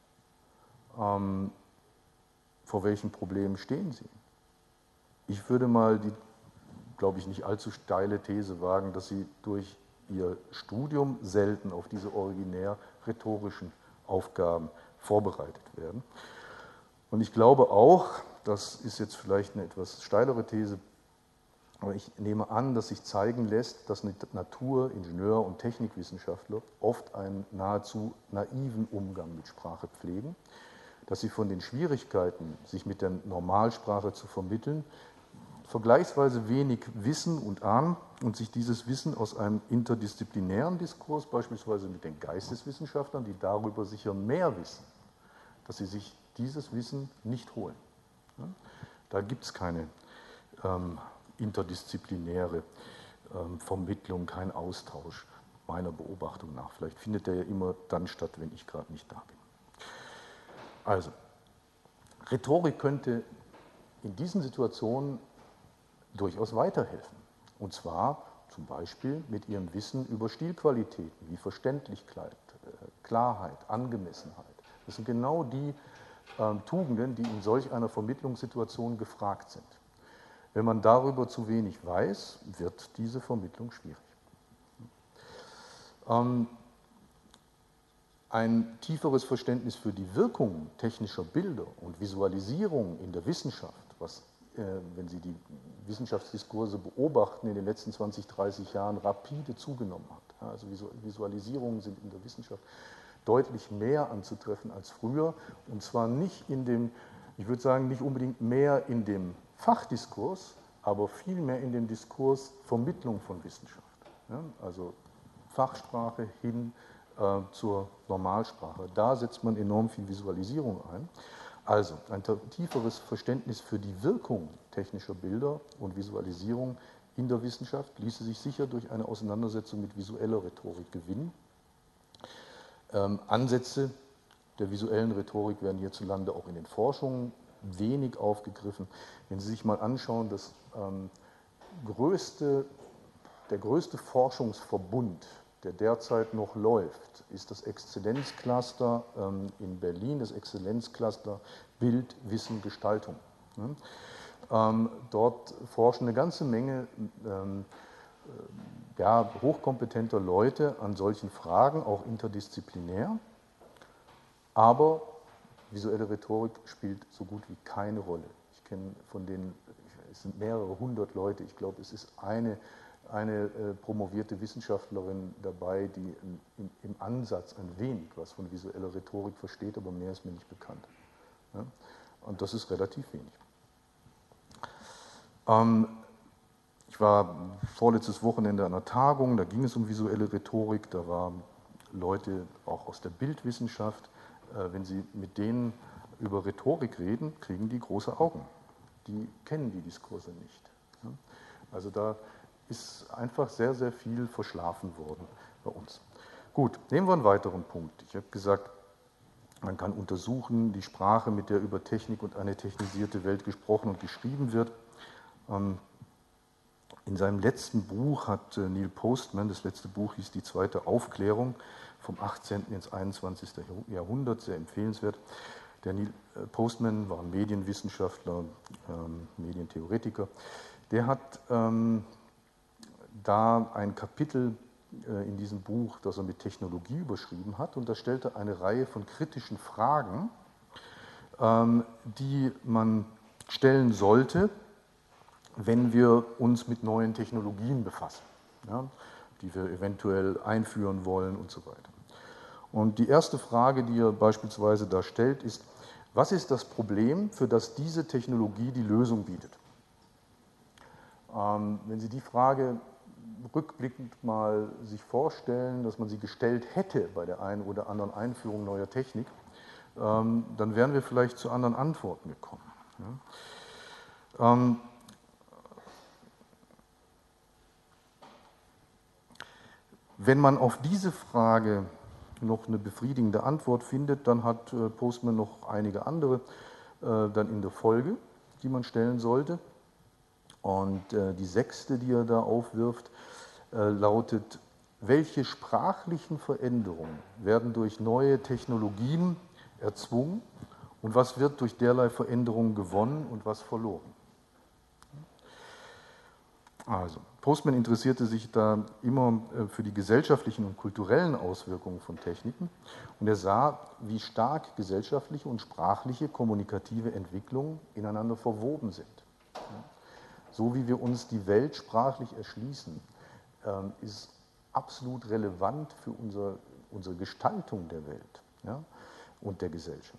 Vor welchen Problemen stehen sie? Ich würde mal die, glaube ich, nicht allzu steile These wagen, dass sie durch ihr Studium selten auf diese originär rhetorischen Aufgaben vorbereitet werden. Und ich glaube auch, das ist jetzt vielleicht eine etwas steilere These, aber ich nehme an, dass sich zeigen lässt, dass Natur-, Ingenieur- und Technikwissenschaftler oft einen nahezu naiven Umgang mit Sprache pflegen, dass sie von den Schwierigkeiten, sich mit der Normalsprache zu vermitteln, vergleichsweise wenig wissen und ahnen und sich dieses Wissen aus einem interdisziplinären Diskurs, beispielsweise mit den Geisteswissenschaftlern, die darüber sicher mehr wissen, dass sie sich dieses Wissen nicht holen. Da gibt es keine interdisziplinäre Vermittlung, kein Austausch, meiner Beobachtung nach. Vielleicht findet der ja immer dann statt, wenn ich gerade nicht da bin. Also, Rhetorik könnte in diesen Situationen durchaus weiterhelfen. Und zwar zum Beispiel mit ihrem Wissen über Stilqualitäten wie Verständlichkeit, Klarheit, Angemessenheit. Das sind genau die Tugenden, die in solch einer Vermittlungssituation gefragt sind. Wenn man darüber zu wenig weiß, wird diese Vermittlung schwierig. Ein tieferes Verständnis für die Wirkung technischer Bilder und Visualisierung in der Wissenschaft, was, wenn Sie die Wissenschaftsdiskurse beobachten, in den letzten 20, 30 Jahren rapide zugenommen hat. Also Visualisierungen sind in der Wissenschaft deutlich mehr anzutreffen als früher, und zwar nicht in dem, ich würde sagen, nicht unbedingt mehr in dem Fachdiskurs, aber vielmehr in dem Diskurs Vermittlung von Wissenschaft. Ja, also Fachsprache hin zur Normalsprache. Da setzt man enorm viel Visualisierung ein. Also ein tieferes Verständnis für die Wirkung technischer Bilder und Visualisierung in der Wissenschaft ließe sich sicher durch eine Auseinandersetzung mit visueller Rhetorik gewinnen. Ansätze der visuellen Rhetorik werden hierzulande auch in den Forschungen wenig aufgegriffen. Wenn Sie sich mal anschauen, der größte Forschungsverbund, der derzeit noch läuft, ist das Exzellenzcluster in Berlin, das Exzellenzcluster Bild, Wissen, Gestaltung. Dort forschen eine ganze Menge hochkompetenter Leute an solchen Fragen, auch interdisziplinär, aber visuelle Rhetorik spielt so gut wie keine Rolle. Ich kenne von denen, es sind mehrere hundert Leute, ich glaube, es ist eine promovierte Wissenschaftlerin dabei, die im Ansatz ein wenig was von visueller Rhetorik versteht, aber mehr ist mir nicht bekannt. Ja? Und das ist relativ wenig. Ich war vorletztes Wochenende an einer Tagung, da ging es um visuelle Rhetorik, da waren Leute auch aus der Bildwissenschaft. Wenn Sie mit denen über Rhetorik reden, kriegen die große Augen. Die kennen die Diskurse nicht. Ja? Also da ist einfach sehr, sehr viel verschlafen worden bei uns. Gut, nehmen wir einen weiteren Punkt. Ich habe gesagt, man kann untersuchen die Sprache, mit der über Technik und eine technisierte Welt gesprochen und geschrieben wird. In seinem letzten Buch hat Neil Postman, das letzte Buch hieß Die zweite Aufklärung, vom 18. ins 21. Jahrhundert, sehr empfehlenswert. Der Neil Postman war ein Medienwissenschaftler, Medientheoretiker. Der hat da ein Kapitel in diesem Buch, das er mit Technologie überschrieben hat, und da stellte er eine Reihe von kritischen Fragen, die man stellen sollte, wenn wir uns mit neuen Technologien befassen, ja, die wir eventuell einführen wollen und so weiter. Und die erste Frage, die er beispielsweise da stellt, ist, was ist das Problem, für das diese Technologie die Lösung bietet? Wenn Sie die Frage rückblickend mal sich vorstellen, dass man sie gestellt hätte bei der einen oder anderen Einführung neuer Technik, dann wären wir vielleicht zu anderen Antworten gekommen. Ja. Wenn man auf diese Frage noch eine befriedigende Antwort findet, dann hat Postman noch einige andere dann in der Folge, die man stellen sollte. Und die sechste, die er da aufwirft, lautet, welche sprachlichen Veränderungen werden durch neue Technologien erzwungen und was wird durch derlei Veränderungen gewonnen und was verloren? Also, Postman interessierte sich da immer für die gesellschaftlichen und kulturellen Auswirkungen von Techniken und er sah, wie stark gesellschaftliche und sprachliche kommunikative Entwicklungen ineinander verwoben sind. So wie wir uns die Welt sprachlich erschließen, ist absolut relevant für unsere Gestaltung der Welt, ja, und der Gesellschaft.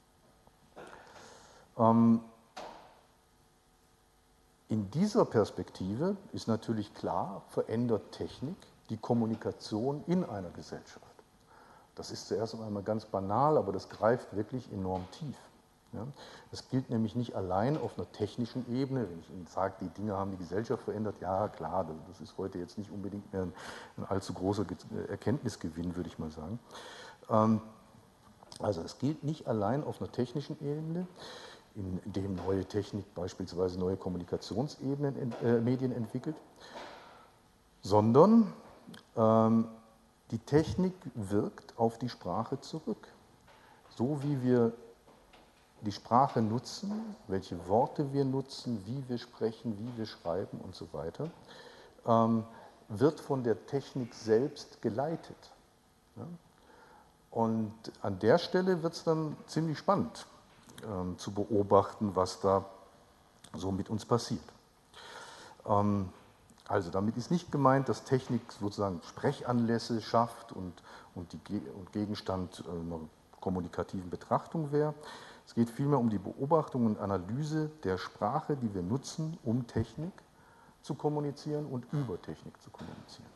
In dieser Perspektive ist natürlich klar, verändert Technik die Kommunikation in einer Gesellschaft. Das ist zuerst einmal ganz banal, aber das greift wirklich enorm tief. Ja. Das gilt nämlich nicht allein auf einer technischen Ebene. Wenn ich Ihnen sage, die Dinge haben die Gesellschaft verändert, ja klar, das ist heute jetzt nicht unbedingt mehr ein allzu großer Erkenntnisgewinn, würde ich mal sagen. Also es gilt nicht allein auf einer technischen Ebene, in dem neue Technik beispielsweise neue Kommunikationsmedien entwickelt, sondern die Technik wirkt auf die Sprache zurück. So wie wir die Sprache nutzen, welche Worte wir nutzen, wie wir sprechen, wie wir schreiben und so weiter, wird von der Technik selbst geleitet. Ja? Und an der Stelle wird es dann ziemlich spannend zu beobachten, was da so mit uns passiert. Also damit ist nicht gemeint, dass Technik sozusagen Sprechanlässe schafft und Gegenstand einer kommunikativen Betrachtung wäre. Es geht vielmehr um die Beobachtung und Analyse der Sprache, die wir nutzen, um Technik zu kommunizieren und über Technik zu kommunizieren.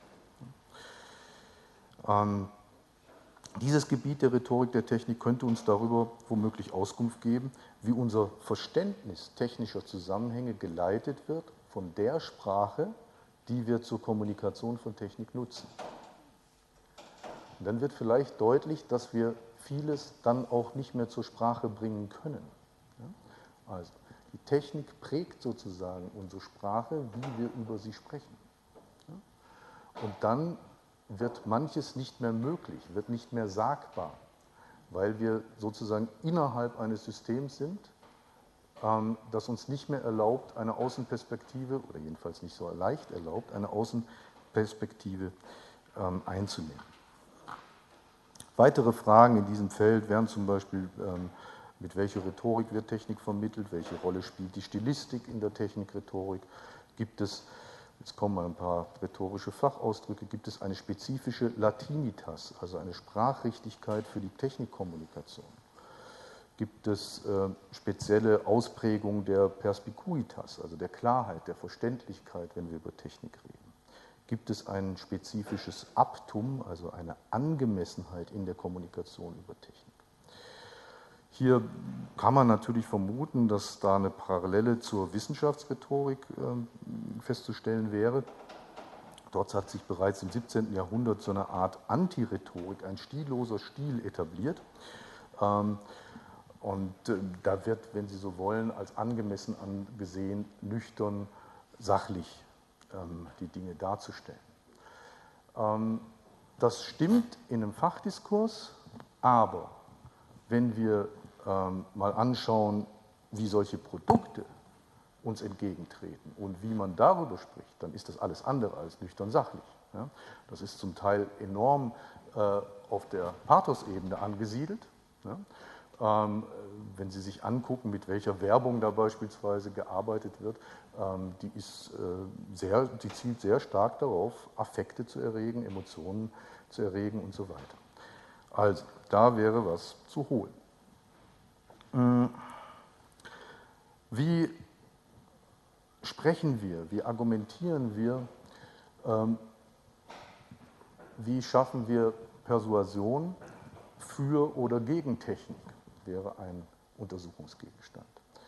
Dieses Gebiet der Rhetorik der Technik könnte uns darüber womöglich Auskunft geben, wie unser Verständnis technischer Zusammenhänge geleitet wird von der Sprache, die wir zur Kommunikation von Technik nutzen. Und dann wird vielleicht deutlich, dass wir vieles dann auch nicht mehr zur Sprache bringen können. Ja? Also die Technik prägt sozusagen unsere Sprache, wie wir über sie sprechen. Ja? Und dann wird manches nicht mehr möglich, wird nicht mehr sagbar, weil wir sozusagen innerhalb eines Systems sind, das uns nicht mehr erlaubt, eine Außenperspektive, oder jedenfalls nicht so leicht erlaubt, eine Außenperspektive einzunehmen. Weitere Fragen in diesem Feld wären zum Beispiel, Mit welcher Rhetorik wird Technik vermittelt? Welche Rolle spielt die Stilistik in der Technikrhetorik? Gibt es, jetzt kommen mal ein paar rhetorische Fachausdrücke, gibt es eine spezifische Latinitas, also eine Sprachrichtigkeit für die Technikkommunikation? Gibt es spezielle Ausprägungen der Perspicuitas, also der Klarheit, der Verständlichkeit, wenn wir über Technik reden? Gibt es ein spezifisches Aptum, also eine Angemessenheit in der Kommunikation über Technik? Hier kann man natürlich vermuten, dass da eine Parallele zur Wissenschaftsrhetorik festzustellen wäre. Dort hat sich bereits im 17. Jahrhundert so eine Art Antirhetorik, ein stilloser Stil etabliert. Und da wird, wenn Sie so wollen, als angemessen angesehen, nüchtern, sachlich die Dinge darzustellen. Das stimmt in einem Fachdiskurs, aber wenn wir mal anschauen, wie solche Produkte uns entgegentreten und wie man darüber spricht, dann ist das alles andere als nüchtern sachlich. Ja? Das ist zum Teil enorm auf der Pathos-Ebene angesiedelt. Ja? Wenn Sie sich angucken, mit welcher Werbung da beispielsweise gearbeitet wird, die zielt sehr stark darauf, Affekte zu erregen, Emotionen zu erregen und so weiter. Also, da wäre was zu holen. Wie sprechen wir, wie argumentieren wir, wie schaffen wir Persuasion für oder gegen Technik, wäre ein Untersuchungsgegenstand.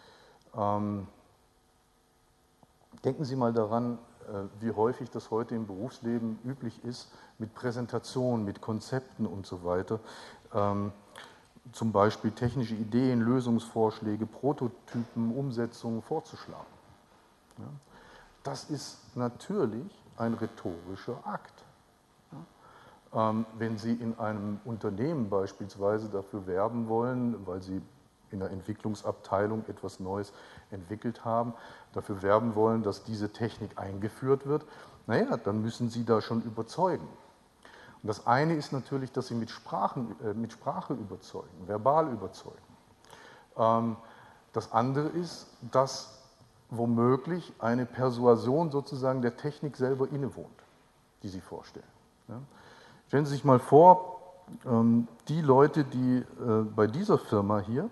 Denken Sie mal daran, wie häufig das heute im Berufsleben üblich ist, mit Präsentationen, mit Konzepten und so weiter, zum Beispiel technische Ideen, Lösungsvorschläge, Prototypen, Umsetzungen vorzuschlagen. Ja? Das ist natürlich ein rhetorischer Akt. Ja? Wenn Sie in einem Unternehmen beispielsweise dafür werben wollen, weil Sie in der Entwicklungsabteilung etwas Neues entwickelt haben, dafür werben wollen, dass diese Technik eingeführt wird, naja, dann müssen Sie da schon überzeugen. Und das eine ist natürlich, dass Sie mit Sprache überzeugen, verbal überzeugen. Das andere ist, dass womöglich eine Persuasion sozusagen der Technik selber innewohnt, die Sie vorstellen. Ja? Stellen Sie sich mal vor, die Leute, die bei dieser Firma hier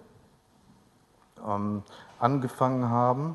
angefangen haben,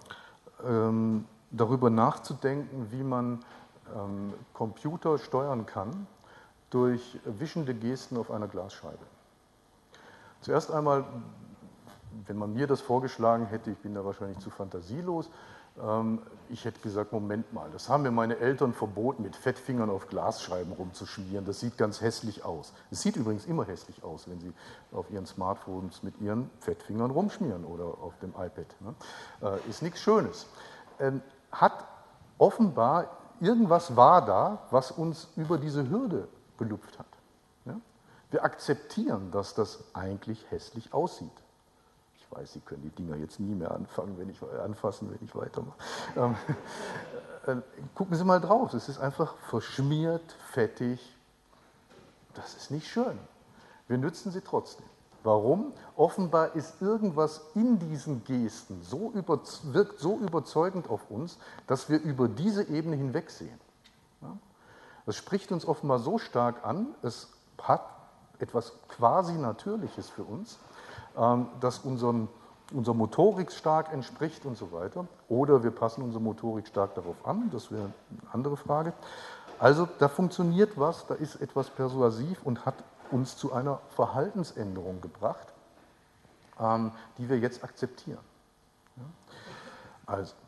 darüber nachzudenken, wie man Computer steuern kann durch wischende Gesten auf einer Glasscheibe. Zuerst einmal, wenn man mir das vorgeschlagen hätte, ich bin da wahrscheinlich zu fantasielos, ich hätte gesagt, Moment mal, das haben mir meine Eltern verboten, mit Fettfingern auf Glasscheiben rumzuschmieren, das sieht ganz hässlich aus. Es sieht übrigens immer hässlich aus, wenn Sie auf Ihren Smartphones mit Ihren Fettfingern rumschmieren oder auf dem iPad. Ne? Ist nichts Schönes. Hat offenbar, irgendwas war da, was uns über diese Hürde gelupft hat. Ja? Wir akzeptieren, dass das eigentlich hässlich aussieht. Ich weiß, Sie können die Dinger jetzt nie mehr anfassen, wenn ich weitermache. Gucken Sie mal drauf, es ist einfach verschmiert, fettig. Das ist nicht schön. Wir nützen sie trotzdem. Warum? Offenbar ist irgendwas in diesen Gesten wirkt so überzeugend auf uns, dass wir über diese Ebene hinwegsehen. Ja? Das spricht uns offenbar so stark an, es hat etwas quasi Natürliches für uns, das unserer Motorik stark entspricht und so weiter. Oder wir passen unsere Motorik stark darauf an, das wäre eine andere Frage. Also da funktioniert was, da ist etwas persuasiv und hat uns zu einer Verhaltensänderung gebracht, die wir jetzt akzeptieren. Also,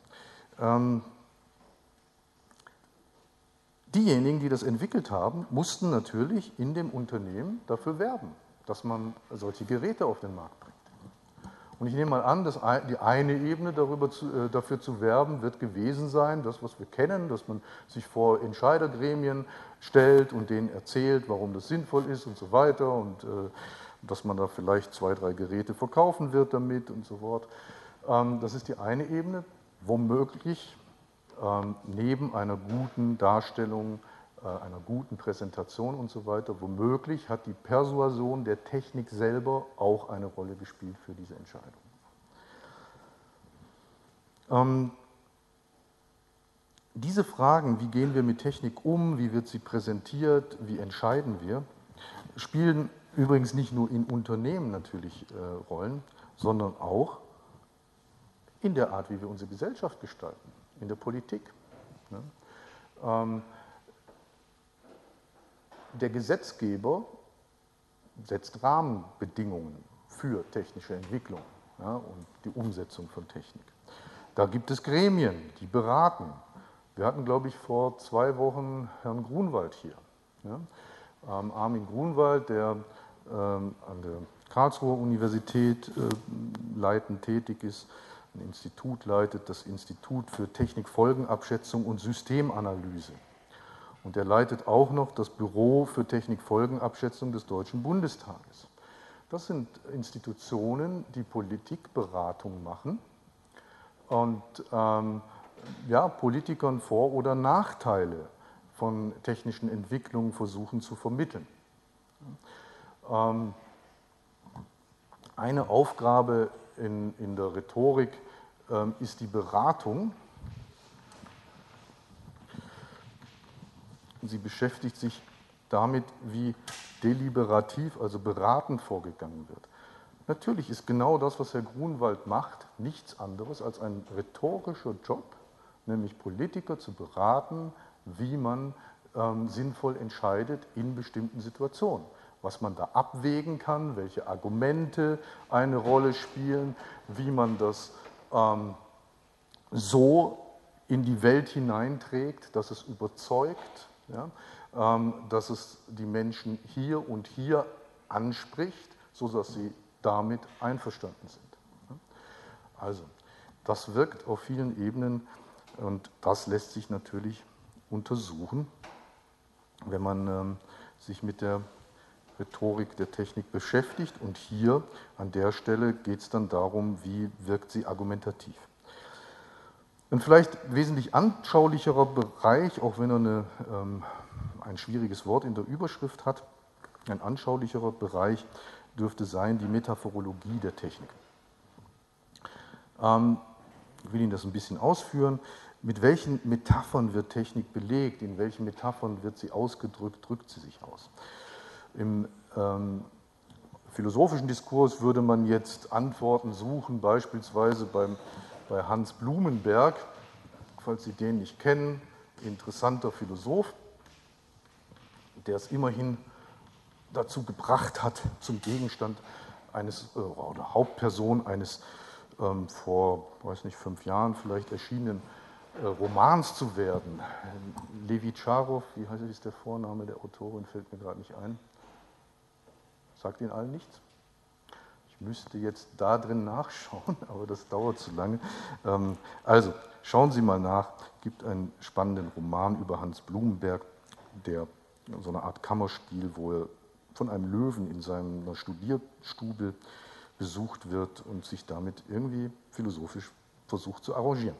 diejenigen, die das entwickelt haben, mussten natürlich in dem Unternehmen dafür werben, dass man solche Geräte auf den Markt bringt. Und ich nehme mal an, dass die eine Ebene dafür zu werben, wird gewesen sein, das, was wir kennen, dass man sich vor Entscheidergremien stellt und denen erzählt, warum das sinnvoll ist und so weiter und dass man da vielleicht 2, 3 Geräte verkaufen wird damit und so fort. Das ist die eine Ebene, womöglich neben einer guten Darstellung einer guten Präsentation und so weiter. Womöglich hat die Persuasion der Technik selber auch eine Rolle gespielt für diese Entscheidung. Diese Fragen, wie gehen wir mit Technik um, wie wird sie präsentiert, wie entscheiden wir, spielen übrigens nicht nur in Unternehmen natürlich Rollen, sondern auch in der Art, wie wir unsere Gesellschaft gestalten, in der Politik. Der Gesetzgeber setzt Rahmenbedingungen für technische Entwicklung, ja, und die Umsetzung von Technik. Da gibt es Gremien, die beraten. Wir hatten, glaube ich, vor 2 Wochen Herrn Grunwald hier. Ja. Armin Grunwald, der an der Karlsruher Universität leitend tätig ist, ein Institut leitet, das Institut für Technikfolgenabschätzung und Systemanalyse. Und er leitet auch noch das Büro für Technikfolgenabschätzung des Deutschen Bundestages. Das sind Institutionen, die Politikberatung machen und ja, Politikern Vor- oder Nachteile von technischen Entwicklungen versuchen zu vermitteln. Eine Aufgabe in der Rhetorik ist die Beratung. Sie beschäftigt sich damit, wie deliberativ, also beratend vorgegangen wird. Natürlich ist genau das, was Herr Grunwald macht, nichts anderes als ein rhetorischer Job, nämlich Politiker zu beraten, wie man sinnvoll entscheidet in bestimmten Situationen. Was man da abwägen kann, welche Argumente eine Rolle spielen, wie man das so in die Welt hineinträgt, dass es überzeugt, ja, dass es die Menschen hier und hier anspricht, sodass sie damit einverstanden sind. Also, das wirkt auf vielen Ebenen und das lässt sich natürlich untersuchen, wenn man sich mit der Rhetorik der Technik beschäftigt. Und hier an der Stelle geht es dann darum, wie wirkt sie argumentativ. Ein vielleicht wesentlich anschaulicherer Bereich, auch wenn er ein schwieriges Wort in der Überschrift hat, ein anschaulicherer Bereich dürfte sein die Metaphorologie der Technik. Ich will Ihnen das ein bisschen ausführen. Mit welchen Metaphern wird Technik belegt? In welchen Metaphern wird sie ausgedrückt? Drückt sie sich aus? Im philosophischen Diskurs würde man jetzt Antworten suchen, beispielsweise bei Hans Blumenberg, falls Sie den nicht kennen, interessanter Philosoph, der es immerhin dazu gebracht hat, zum Gegenstand eines oder Hauptperson eines vor, weiß nicht, 5 Jahren vielleicht erschienenen Romans zu werden. Levi Charov, wie heißt es, der Vorname der Autorin, fällt mir gerade nicht ein. Sagt Ihnen allen nichts? Ich müsste jetzt da drin nachschauen, aber das dauert zu lange. Also, schauen Sie mal nach. Es gibt einen spannenden Roman über Hans Blumenberg, der so eine Art Kammerspiel, wo er von einem Löwen in seiner Studierstube besucht wird und sich damit irgendwie philosophisch versucht zu arrangieren.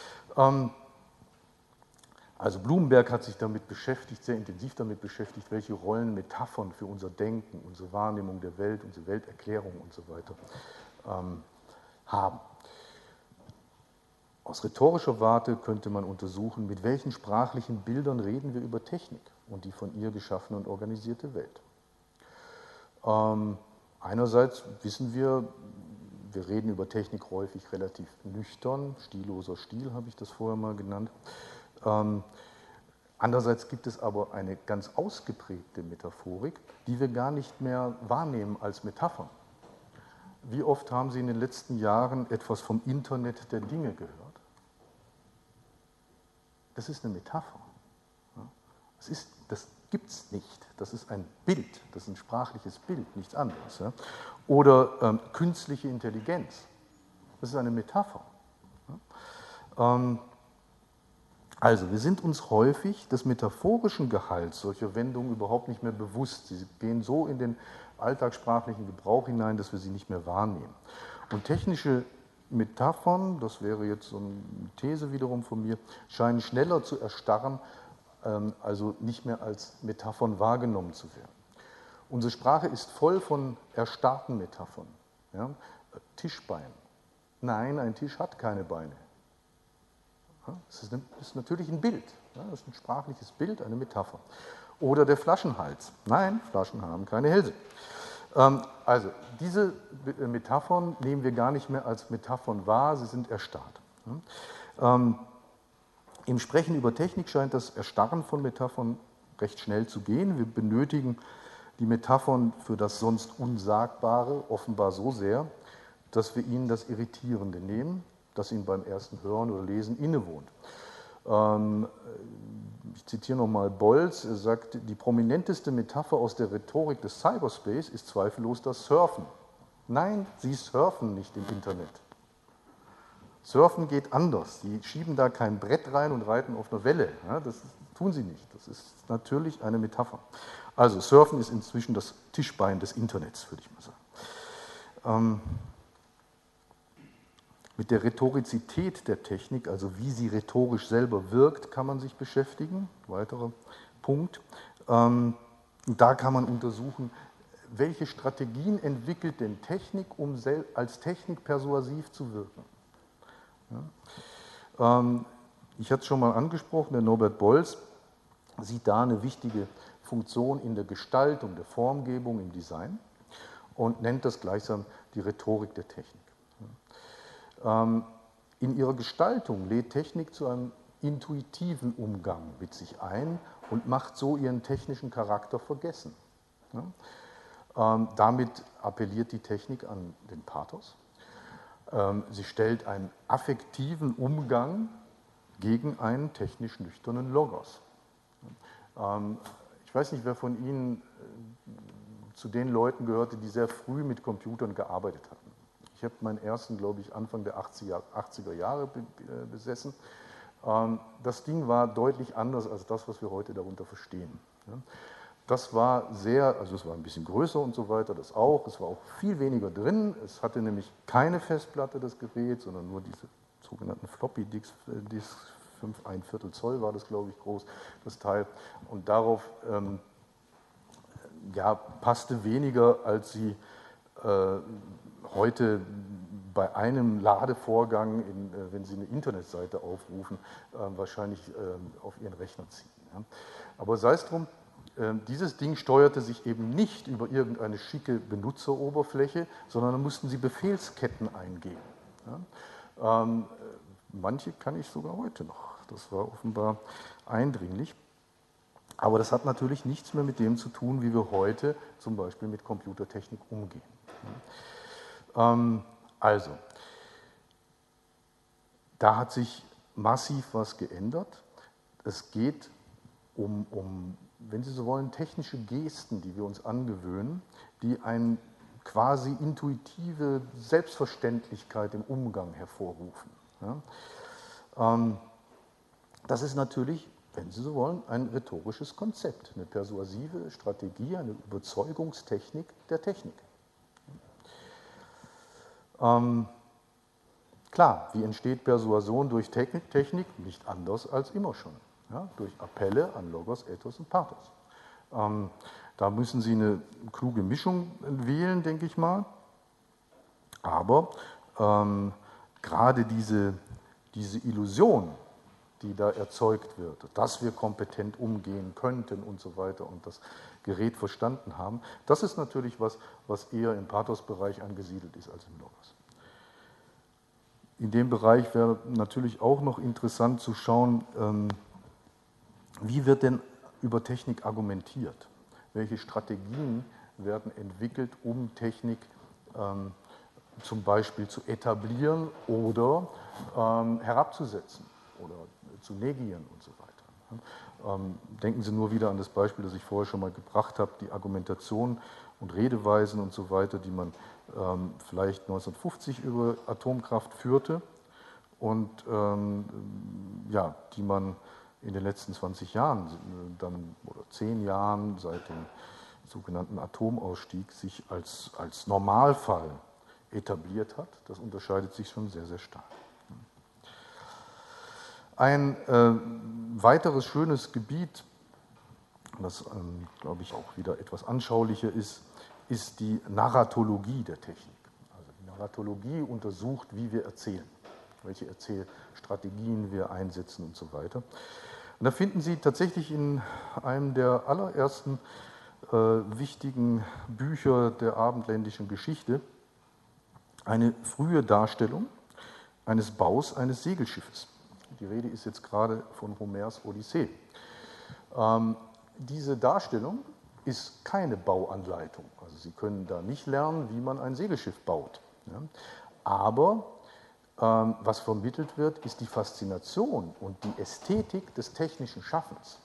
Also Blumenberg hat sich damit beschäftigt, sehr intensiv damit beschäftigt, welche Rollen Metaphern für unser Denken, unsere Wahrnehmung der Welt, unsere Welterklärung und so weiter haben. Aus rhetorischer Warte könnte man untersuchen, mit welchen sprachlichen Bildern reden wir über Technik und die von ihr geschaffene und organisierte Welt. Einerseits wissen wir reden über Technik häufig relativ nüchtern, stilloser Stil habe ich das vorher mal genannt. Andererseits gibt es aber eine ganz ausgeprägte Metaphorik, die wir gar nicht mehr wahrnehmen als Metaphern. Wie oft haben Sie in den letzten Jahren etwas vom Internet der Dinge gehört? Das ist eine Metapher. Das gibt es nicht. Das ist ein Bild, das ist ein sprachliches Bild, nichts anderes. Oder künstliche Intelligenz, das ist eine Metapher. Also, wir sind uns häufig des metaphorischen Gehalts solcher Wendungen überhaupt nicht mehr bewusst. Sie gehen so in den alltagssprachlichen Gebrauch hinein, dass wir sie nicht mehr wahrnehmen. Und technische Metaphern, das wäre jetzt so eine These wiederum von mir, scheinen schneller zu erstarren also nicht mehr als Metaphern wahrgenommen zu werden. Unsere Sprache ist voll von erstarrten Metaphern. Ja? Tischbein. Nein, ein Tisch hat keine Beine. Ja? Das ist natürlich ein Bild. Ja? Das ist ein sprachliches Bild, eine Metapher. Oder der Flaschenhals. Nein, Flaschen haben keine Hälse. Also, diese Metaphern nehmen wir gar nicht mehr als Metaphern wahr, sie sind erstarrt. Im Sprechen über Technik scheint das Erstarren von Metaphern recht schnell zu gehen. Wir benötigen die Metaphern für das sonst Unsagbare offenbar so sehr, dass wir ihnen das Irritierende nehmen, das ihnen beim ersten Hören oder Lesen innewohnt. Ich zitiere nochmal Bolz, er sagt, die prominenteste Metapher aus der Rhetorik des Cyberspace ist zweifellos das Surfen. Nein, Sie surfen nicht im Internet. Surfen geht anders. Sie schieben da kein Brett rein und reiten auf einer Welle. Ja, das tun Sie nicht. Das ist natürlich eine Metapher. Also Surfen ist inzwischen das Tischbein des Internets, würde ich mal sagen. Mit der Rhetorizität der Technik, also wie sie rhetorisch selber wirkt, kann man sich beschäftigen. Weiterer Punkt. Da kann man untersuchen, welche Strategien entwickelt denn Technik, um als Technik persuasiv zu wirken. Ja. Ich hatte es schon mal angesprochen, der Norbert Bolz sieht da eine wichtige Funktion in der Gestaltung, der Formgebung, im Design und nennt das gleichsam die Rhetorik der Technik. In ihrer Gestaltung lädt Technik zu einem intuitiven Umgang mit sich ein und macht so ihren technischen Charakter vergessen. Damit appelliert die Technik an den Pathos. Sie stellt einen affektiven Umgang gegen einen technisch nüchternen Logos. Ich weiß nicht, wer von Ihnen zu den Leuten gehörte, die sehr früh mit Computern gearbeitet hatten. Ich habe meinen ersten, glaube ich, Anfang der 80er Jahre besessen. Das Ding war deutlich anders als das, was wir heute darunter verstehen. Das war sehr, also es war ein bisschen größer und so weiter, das auch. Es war auch viel weniger drin. Es hatte nämlich keine Festplatte, das Gerät, sondern nur diese sogenannten Floppy Disks, 5,25 Zoll war das, glaube ich, groß, das Teil. Und darauf ja, passte weniger, als Sie heute bei einem Ladevorgang, wenn Sie eine Internetseite aufrufen, wahrscheinlich auf Ihren Rechner ziehen. Ja. Aber sei es drum, dieses Ding steuerte sich eben nicht über irgendeine schicke Benutzeroberfläche, sondern da mussten Sie Befehlsketten eingeben. Ja. Manche kann ich sogar heute noch. Das war offenbar eindringlich. Aber das hat natürlich nichts mehr mit dem zu tun, wie wir heute zum Beispiel mit Computertechnik umgehen. Also, da hat sich massiv was geändert. Es geht um, wenn Sie so wollen, technische Gesten, die wir uns angewöhnen, die eine quasi intuitive Selbstverständlichkeit im Umgang hervorrufen. Ja? Das ist natürlich, wenn Sie so wollen, ein rhetorisches Konzept, eine persuasive Strategie, eine Überzeugungstechnik der Technik. Klar, wie entsteht Persuasion durch Technik? Nicht anders als immer schon. Ja, durch Appelle an Logos, Ethos und Pathos. Da müssen Sie eine kluge Mischung wählen, denke ich mal. Aber gerade diese Illusion, die da erzeugt wird, dass wir kompetent umgehen könnten und so weiter und das Gerät verstanden haben, das ist natürlich was eher im Pathos-Bereich angesiedelt ist als im Logos. In dem Bereich wäre natürlich auch noch interessant zu schauen, wie wird denn über Technik argumentiert? Welche Strategien werden entwickelt, um Technik zum Beispiel zu etablieren oder herabzusetzen oder zu negieren und so weiter? Denken Sie nur wieder an das Beispiel, das ich vorher schon mal gebracht habe, die Argumentation und Redeweisen und so weiter, die man vielleicht 1950 über Atomkraft führte und ja, die man in den letzten 20 Jahren dann, oder 10 Jahren seit dem sogenannten Atomausstieg sich als Normalfall etabliert hat. Das unterscheidet sich schon sehr, sehr stark. Ein weiteres schönes Gebiet, was, glaube ich, auch wieder etwas anschaulicher ist, ist die Narratologie der Technik. Also die Narratologie untersucht, wie wir erzählen, welche Erzählstrategien wir einsetzen und so weiter. Und da finden Sie tatsächlich in einem der allerersten wichtigen Bücher der abendländischen Geschichte eine frühe Darstellung eines Baus eines Segelschiffes. Die Rede ist jetzt gerade von Homers Odyssee. Diese Darstellung ist keine Bauanleitung. Also Sie können da nicht lernen, wie man ein Segelschiff baut. Ja. Aber was vermittelt wird, ist die Faszination und die Ästhetik des technischen Schaffens.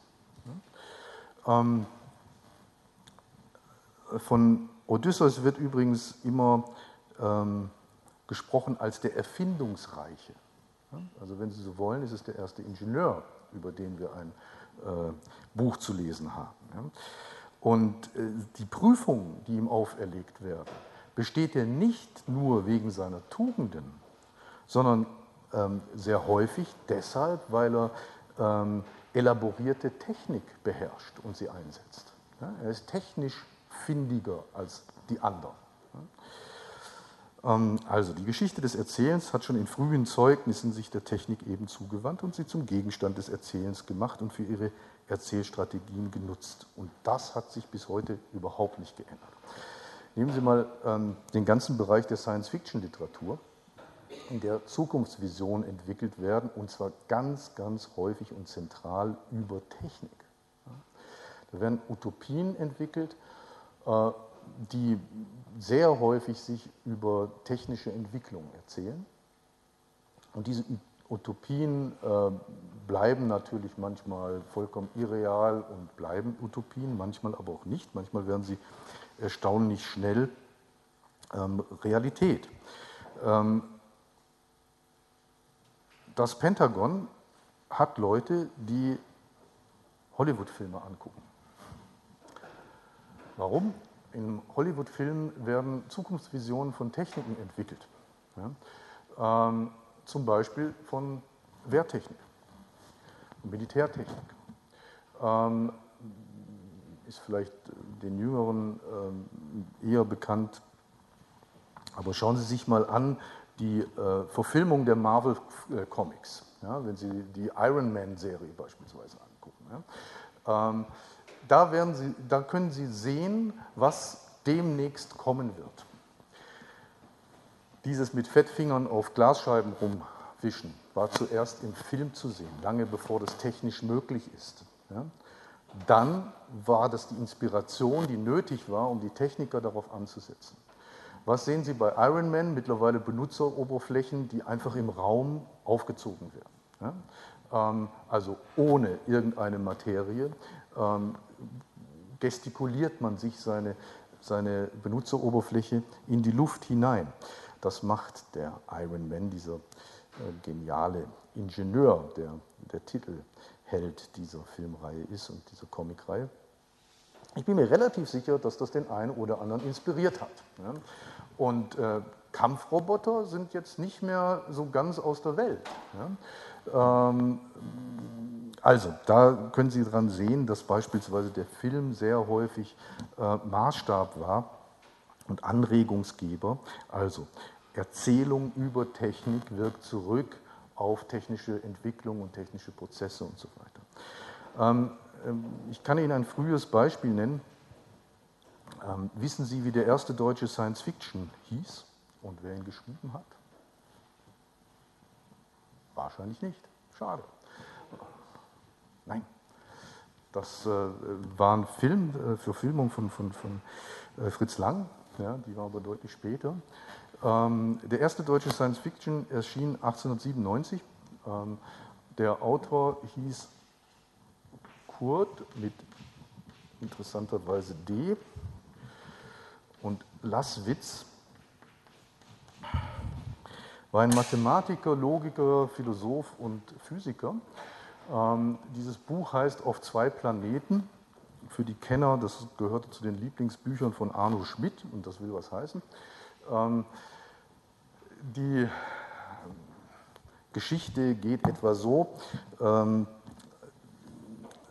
Von Odysseus wird übrigens immer gesprochen als der Erfindungsreiche. Also wenn Sie so wollen, ist es der erste Ingenieur, über den wir ein Buch zu lesen haben. Und die Prüfungen, die ihm auferlegt werden, besteht er nicht nur wegen seiner Tugenden, sondern sehr häufig deshalb, weil er elaborierte Technik beherrscht und sie einsetzt. Er ist technisch findiger als die anderen. Also die Geschichte des Erzählens hat schon in frühen Zeugnissen sich der Technik eben zugewandt und sie zum Gegenstand des Erzählens gemacht und für ihre Erzählstrategien genutzt. Und das hat sich bis heute überhaupt nicht geändert. Nehmen Sie mal den ganzen Bereich der Science-Fiction-Literatur, in der Zukunftsvisionen entwickelt werden, und zwar ganz, ganz häufig und zentral über Technik. Da werden Utopien entwickelt, die sehr häufig sich über technische Entwicklung erzählen. Und diese Utopien bleiben natürlich manchmal vollkommen irreal und bleiben Utopien, manchmal aber auch nicht. Manchmal werden sie erstaunlich schnell Realität. Das Pentagon hat Leute, die Hollywood-Filme angucken. Warum? In Hollywood-Filmen werden Zukunftsvisionen von Techniken entwickelt. Ja? Zum Beispiel von Wehrtechnik, Militärtechnik. Ist vielleicht den Jüngeren eher bekannt. Aber schauen Sie sich mal an die Verfilmung der Marvel-Comics, ja? Wenn Sie die Iron Man-Serie beispielsweise angucken. Ja? Da können Sie sehen, was demnächst kommen wird. Dieses mit Fettfingern auf Glasscheiben rumwischen war zuerst im Film zu sehen, lange bevor das technisch möglich ist. Ja? Dann war das die Inspiration, die nötig war, um die Techniker darauf anzusetzen. Was sehen Sie bei Iron Man? Mittlerweile Benutzeroberflächen, die einfach im Raum aufgezogen werden. Ja? Also ohne irgendeine Materie. Gestikuliert man sich seine Benutzeroberfläche in die Luft hinein. Das macht der Iron Man, dieser geniale Ingenieur, der Titelheld dieser Filmreihe ist und dieser Comicreihe. Ich bin mir relativ sicher, dass das den einen oder anderen inspiriert hat. Ja? Und Kampfroboter sind jetzt nicht mehr so ganz aus der Welt. Ja? Also, da können Sie daran sehen, dass beispielsweise der Film sehr häufig Maßstab war und Anregungsgeber. Also, Erzählung über Technik wirkt zurück auf technische Entwicklung und technische Prozesse und so weiter. Ich kann Ihnen ein frühes Beispiel nennen. Wissen Sie, wie der erste deutsche Science-Fiction hieß und wer ihn geschrieben hat? Wahrscheinlich nicht. Schade. Nein. Das war ein Verfilmung von Fritz Lang, ja, die war aber deutlich später. Der erste deutsche Science-Fiction erschien 1897. Der Autor hieß Kurt mit interessanterweise D. Und Laßwitz war ein Mathematiker, Logiker, Philosoph und Physiker. Dieses Buch heißt Auf zwei Planeten. Für die Kenner, das gehörte zu den Lieblingsbüchern von Arno Schmidt und das will was heißen. Die Geschichte geht etwa so.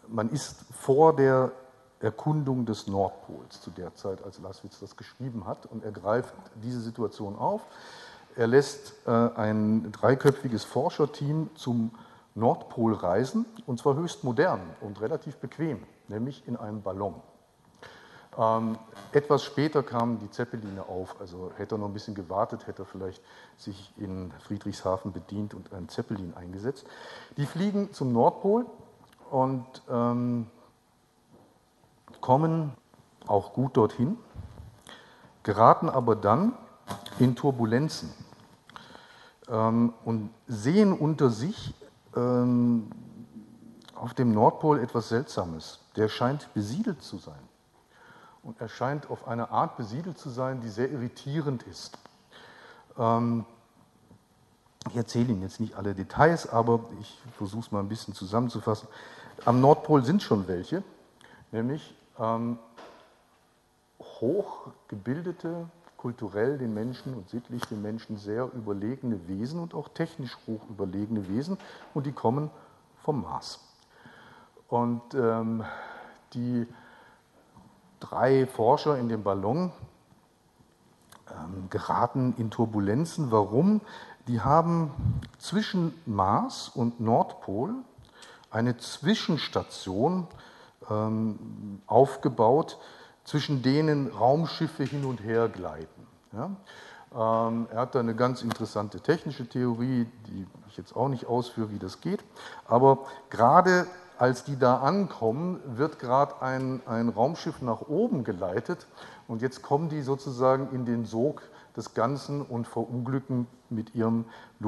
man ist vor der Erkundung des Nordpols zu der Zeit, als Laßwitz das geschrieben hat, und er greift diese Situation auf. Er lässt ein dreiköpfiges Forscherteam zum Nordpol reisen, und zwar höchst modern und relativ bequem, nämlich in einem Ballon. Etwas später kamen die Zeppeline auf, also hätte er noch ein bisschen gewartet, hätte er vielleicht sich in Friedrichshafen bedient und einen Zeppelin eingesetzt. Die fliegen zum Nordpol und kommen auch gut dorthin, geraten aber dann in Turbulenzen und sehen unter sich auf dem Nordpol etwas Seltsames. Der scheint besiedelt zu sein. Und er scheint auf eine Art besiedelt zu sein, die sehr irritierend ist. Ich erzähle Ihnen jetzt nicht alle Details, aber ich versuche es mal ein bisschen zusammenzufassen. Am Nordpol sind schon welche, nämlich hochgebildete, kulturell den Menschen und sittlich den Menschen sehr überlegene Wesen und auch technisch hoch überlegene Wesen, und die kommen vom Mars. Und die drei Forscher in dem Ballon geraten in Turbulenzen. Warum? Die haben zwischen Mars und Nordpol eine Zwischenstation aufgebaut, zwischen denen Raumschiffe hin und her gleiten. Ja? Er hat da eine ganz interessante technische Theorie, die ich jetzt auch nicht ausführe, wie das geht, aber gerade als die da ankommen, wird gerade ein Raumschiff nach oben geleitet, und jetzt kommen die sozusagen in den Sog des Ganzen und verunglücken mit ihrem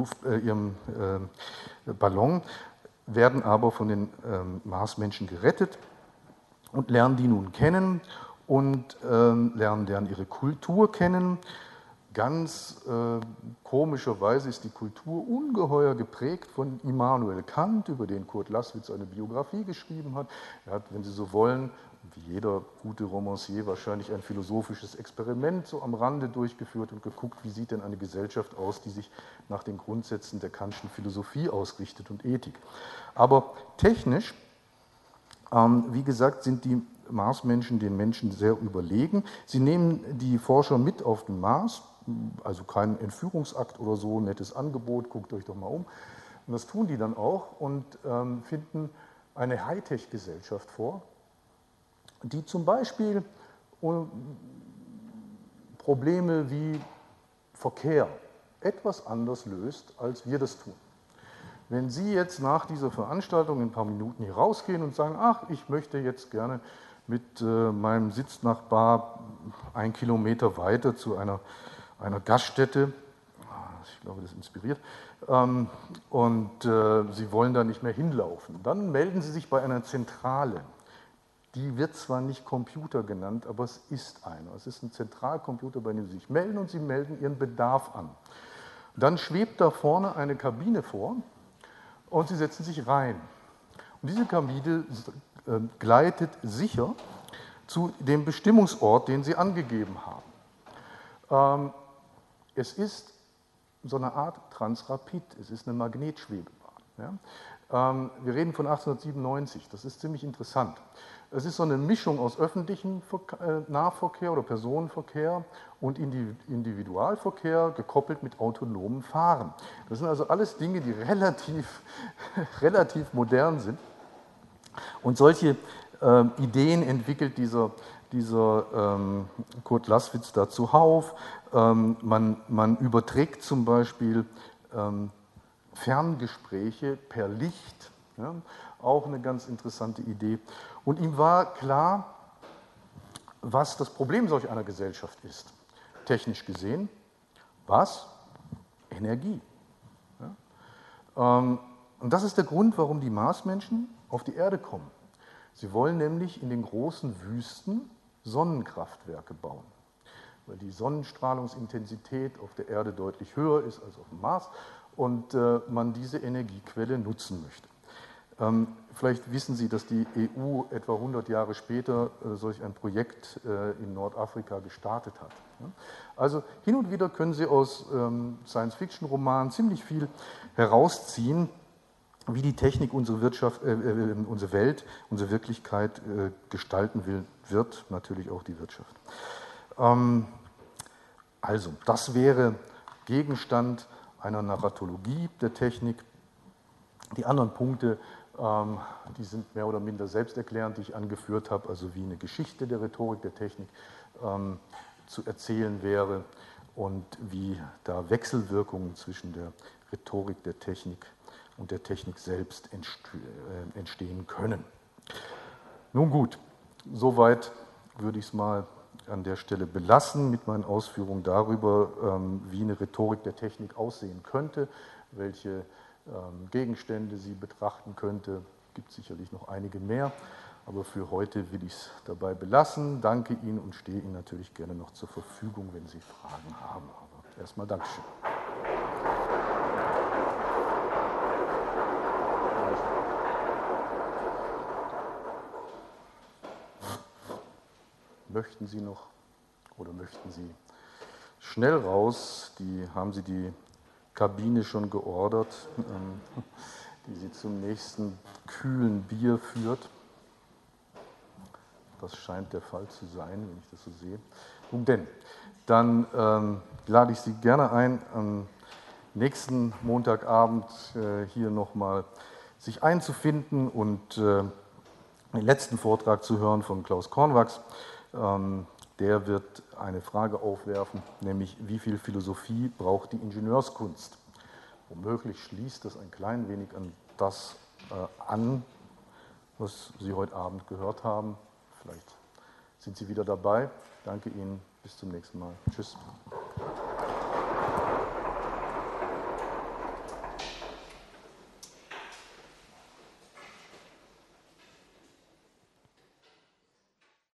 Ballon, werden aber von den Marsmenschen gerettet und lernen die nun kennen und lernen ihre Kultur kennen. Ganz komischerweise ist die Kultur ungeheuer geprägt von Immanuel Kant, über den Kurt Laßwitz eine Biografie geschrieben hat. Er hat, wenn Sie so wollen, wie jeder gute Romancier wahrscheinlich ein philosophisches Experiment so am Rande durchgeführt und geguckt, wie sieht denn eine Gesellschaft aus, die sich nach den Grundsätzen der Kantschen Philosophie ausrichtet und Ethik. Aber technisch, wie gesagt, sind die Marsmenschen den Menschen sehr überlegen. Sie nehmen die Forscher mit auf den Mars, also kein Entführungsakt oder so, nettes Angebot, guckt euch doch mal um. Und das tun die dann auch und finden eine Hightech-Gesellschaft vor, die zum Beispiel Probleme wie Verkehr etwas anders löst, als wir das tun. Wenn Sie jetzt nach dieser Veranstaltung in ein paar Minuten hier rausgehen und sagen, ach, ich möchte jetzt gerne mit meinem Sitznachbar 1 Kilometer weiter zu einer Gaststätte, ich glaube, das inspiriert, und Sie wollen da nicht mehr hinlaufen, dann melden Sie sich bei einer Zentrale. Die wird zwar nicht Computer genannt, aber es ist einer. Es ist ein Zentralcomputer, bei dem Sie sich melden, und Sie melden Ihren Bedarf an. Dann schwebt da vorne eine Kabine vor und Sie setzen sich rein. Und diese Kabine gleitet sicher zu dem Bestimmungsort, den Sie angegeben haben. Es ist so eine Art Transrapid, es ist eine Magnetschwebebahn. Ja? Wir reden von 1897, das ist ziemlich interessant. Es ist so eine Mischung aus öffentlichem Nahverkehr oder Personenverkehr und Individualverkehr, gekoppelt mit autonomem Fahren. Das sind also alles Dinge, die relativ modern sind. Und solche Ideen entwickelt dieser Kurt Laßwitz da zuhauf. Man überträgt zum Beispiel Ferngespräche per Licht, ja, auch eine ganz interessante Idee. Und ihm war klar, was das Problem solch einer Gesellschaft ist. Technisch gesehen, was? Energie. Ja? Und das ist der Grund, warum die Marsmenschen auf die Erde kommen. Sie wollen nämlich in den großen Wüsten Sonnenkraftwerke bauen, weil die Sonnenstrahlungsintensität auf der Erde deutlich höher ist als auf dem Mars und man diese Energiequelle nutzen möchte. Vielleicht wissen Sie, dass die EU etwa 100 Jahre später solch ein Projekt in Nordafrika gestartet hat. Also hin und wieder können Sie aus Science-Fiction-Romanen ziemlich viel herausziehen, wie die Technik unsere Wirtschaft, unsere Welt, unsere Wirklichkeit gestalten will, wird natürlich auch die Wirtschaft. Also, das wäre Gegenstand einer Narratologie der Technik. Die anderen Punkte, die sind mehr oder minder selbsterklärend, die ich angeführt habe, also wie eine Geschichte der Rhetorik der Technik zu erzählen wäre und wie da Wechselwirkungen zwischen der Rhetorik der Technik und der Technik selbst entstehen können. Nun gut, soweit würde ich es mal an der Stelle belassen mit meinen Ausführungen darüber, wie eine Rhetorik der Technik aussehen könnte, welche Gegenstände sie betrachten könnte. Es gibt sicherlich noch einige mehr, aber für heute will ich es dabei belassen. Danke Ihnen und stehe Ihnen natürlich gerne noch zur Verfügung, wenn Sie Fragen haben. Aber erstmal Dankeschön. Möchten Sie noch oder möchten Sie schnell raus? Haben Sie die Kabine schon geordert, die Sie zum nächsten kühlen Bier führt? Das scheint der Fall zu sein, wenn ich das so sehe. Nun denn, dann lade ich Sie gerne ein, am nächsten Montagabend hier nochmal sich einzufinden und den letzten Vortrag zu hören von Klaus Cornwachs. Der wird eine Frage aufwerfen, nämlich wie viel Philosophie braucht die Ingenieurskunst? Womöglich schließt das ein klein wenig an das an, was Sie heute Abend gehört haben. Vielleicht sind Sie wieder dabei. Danke Ihnen. Bis zum nächsten Mal. Tschüss.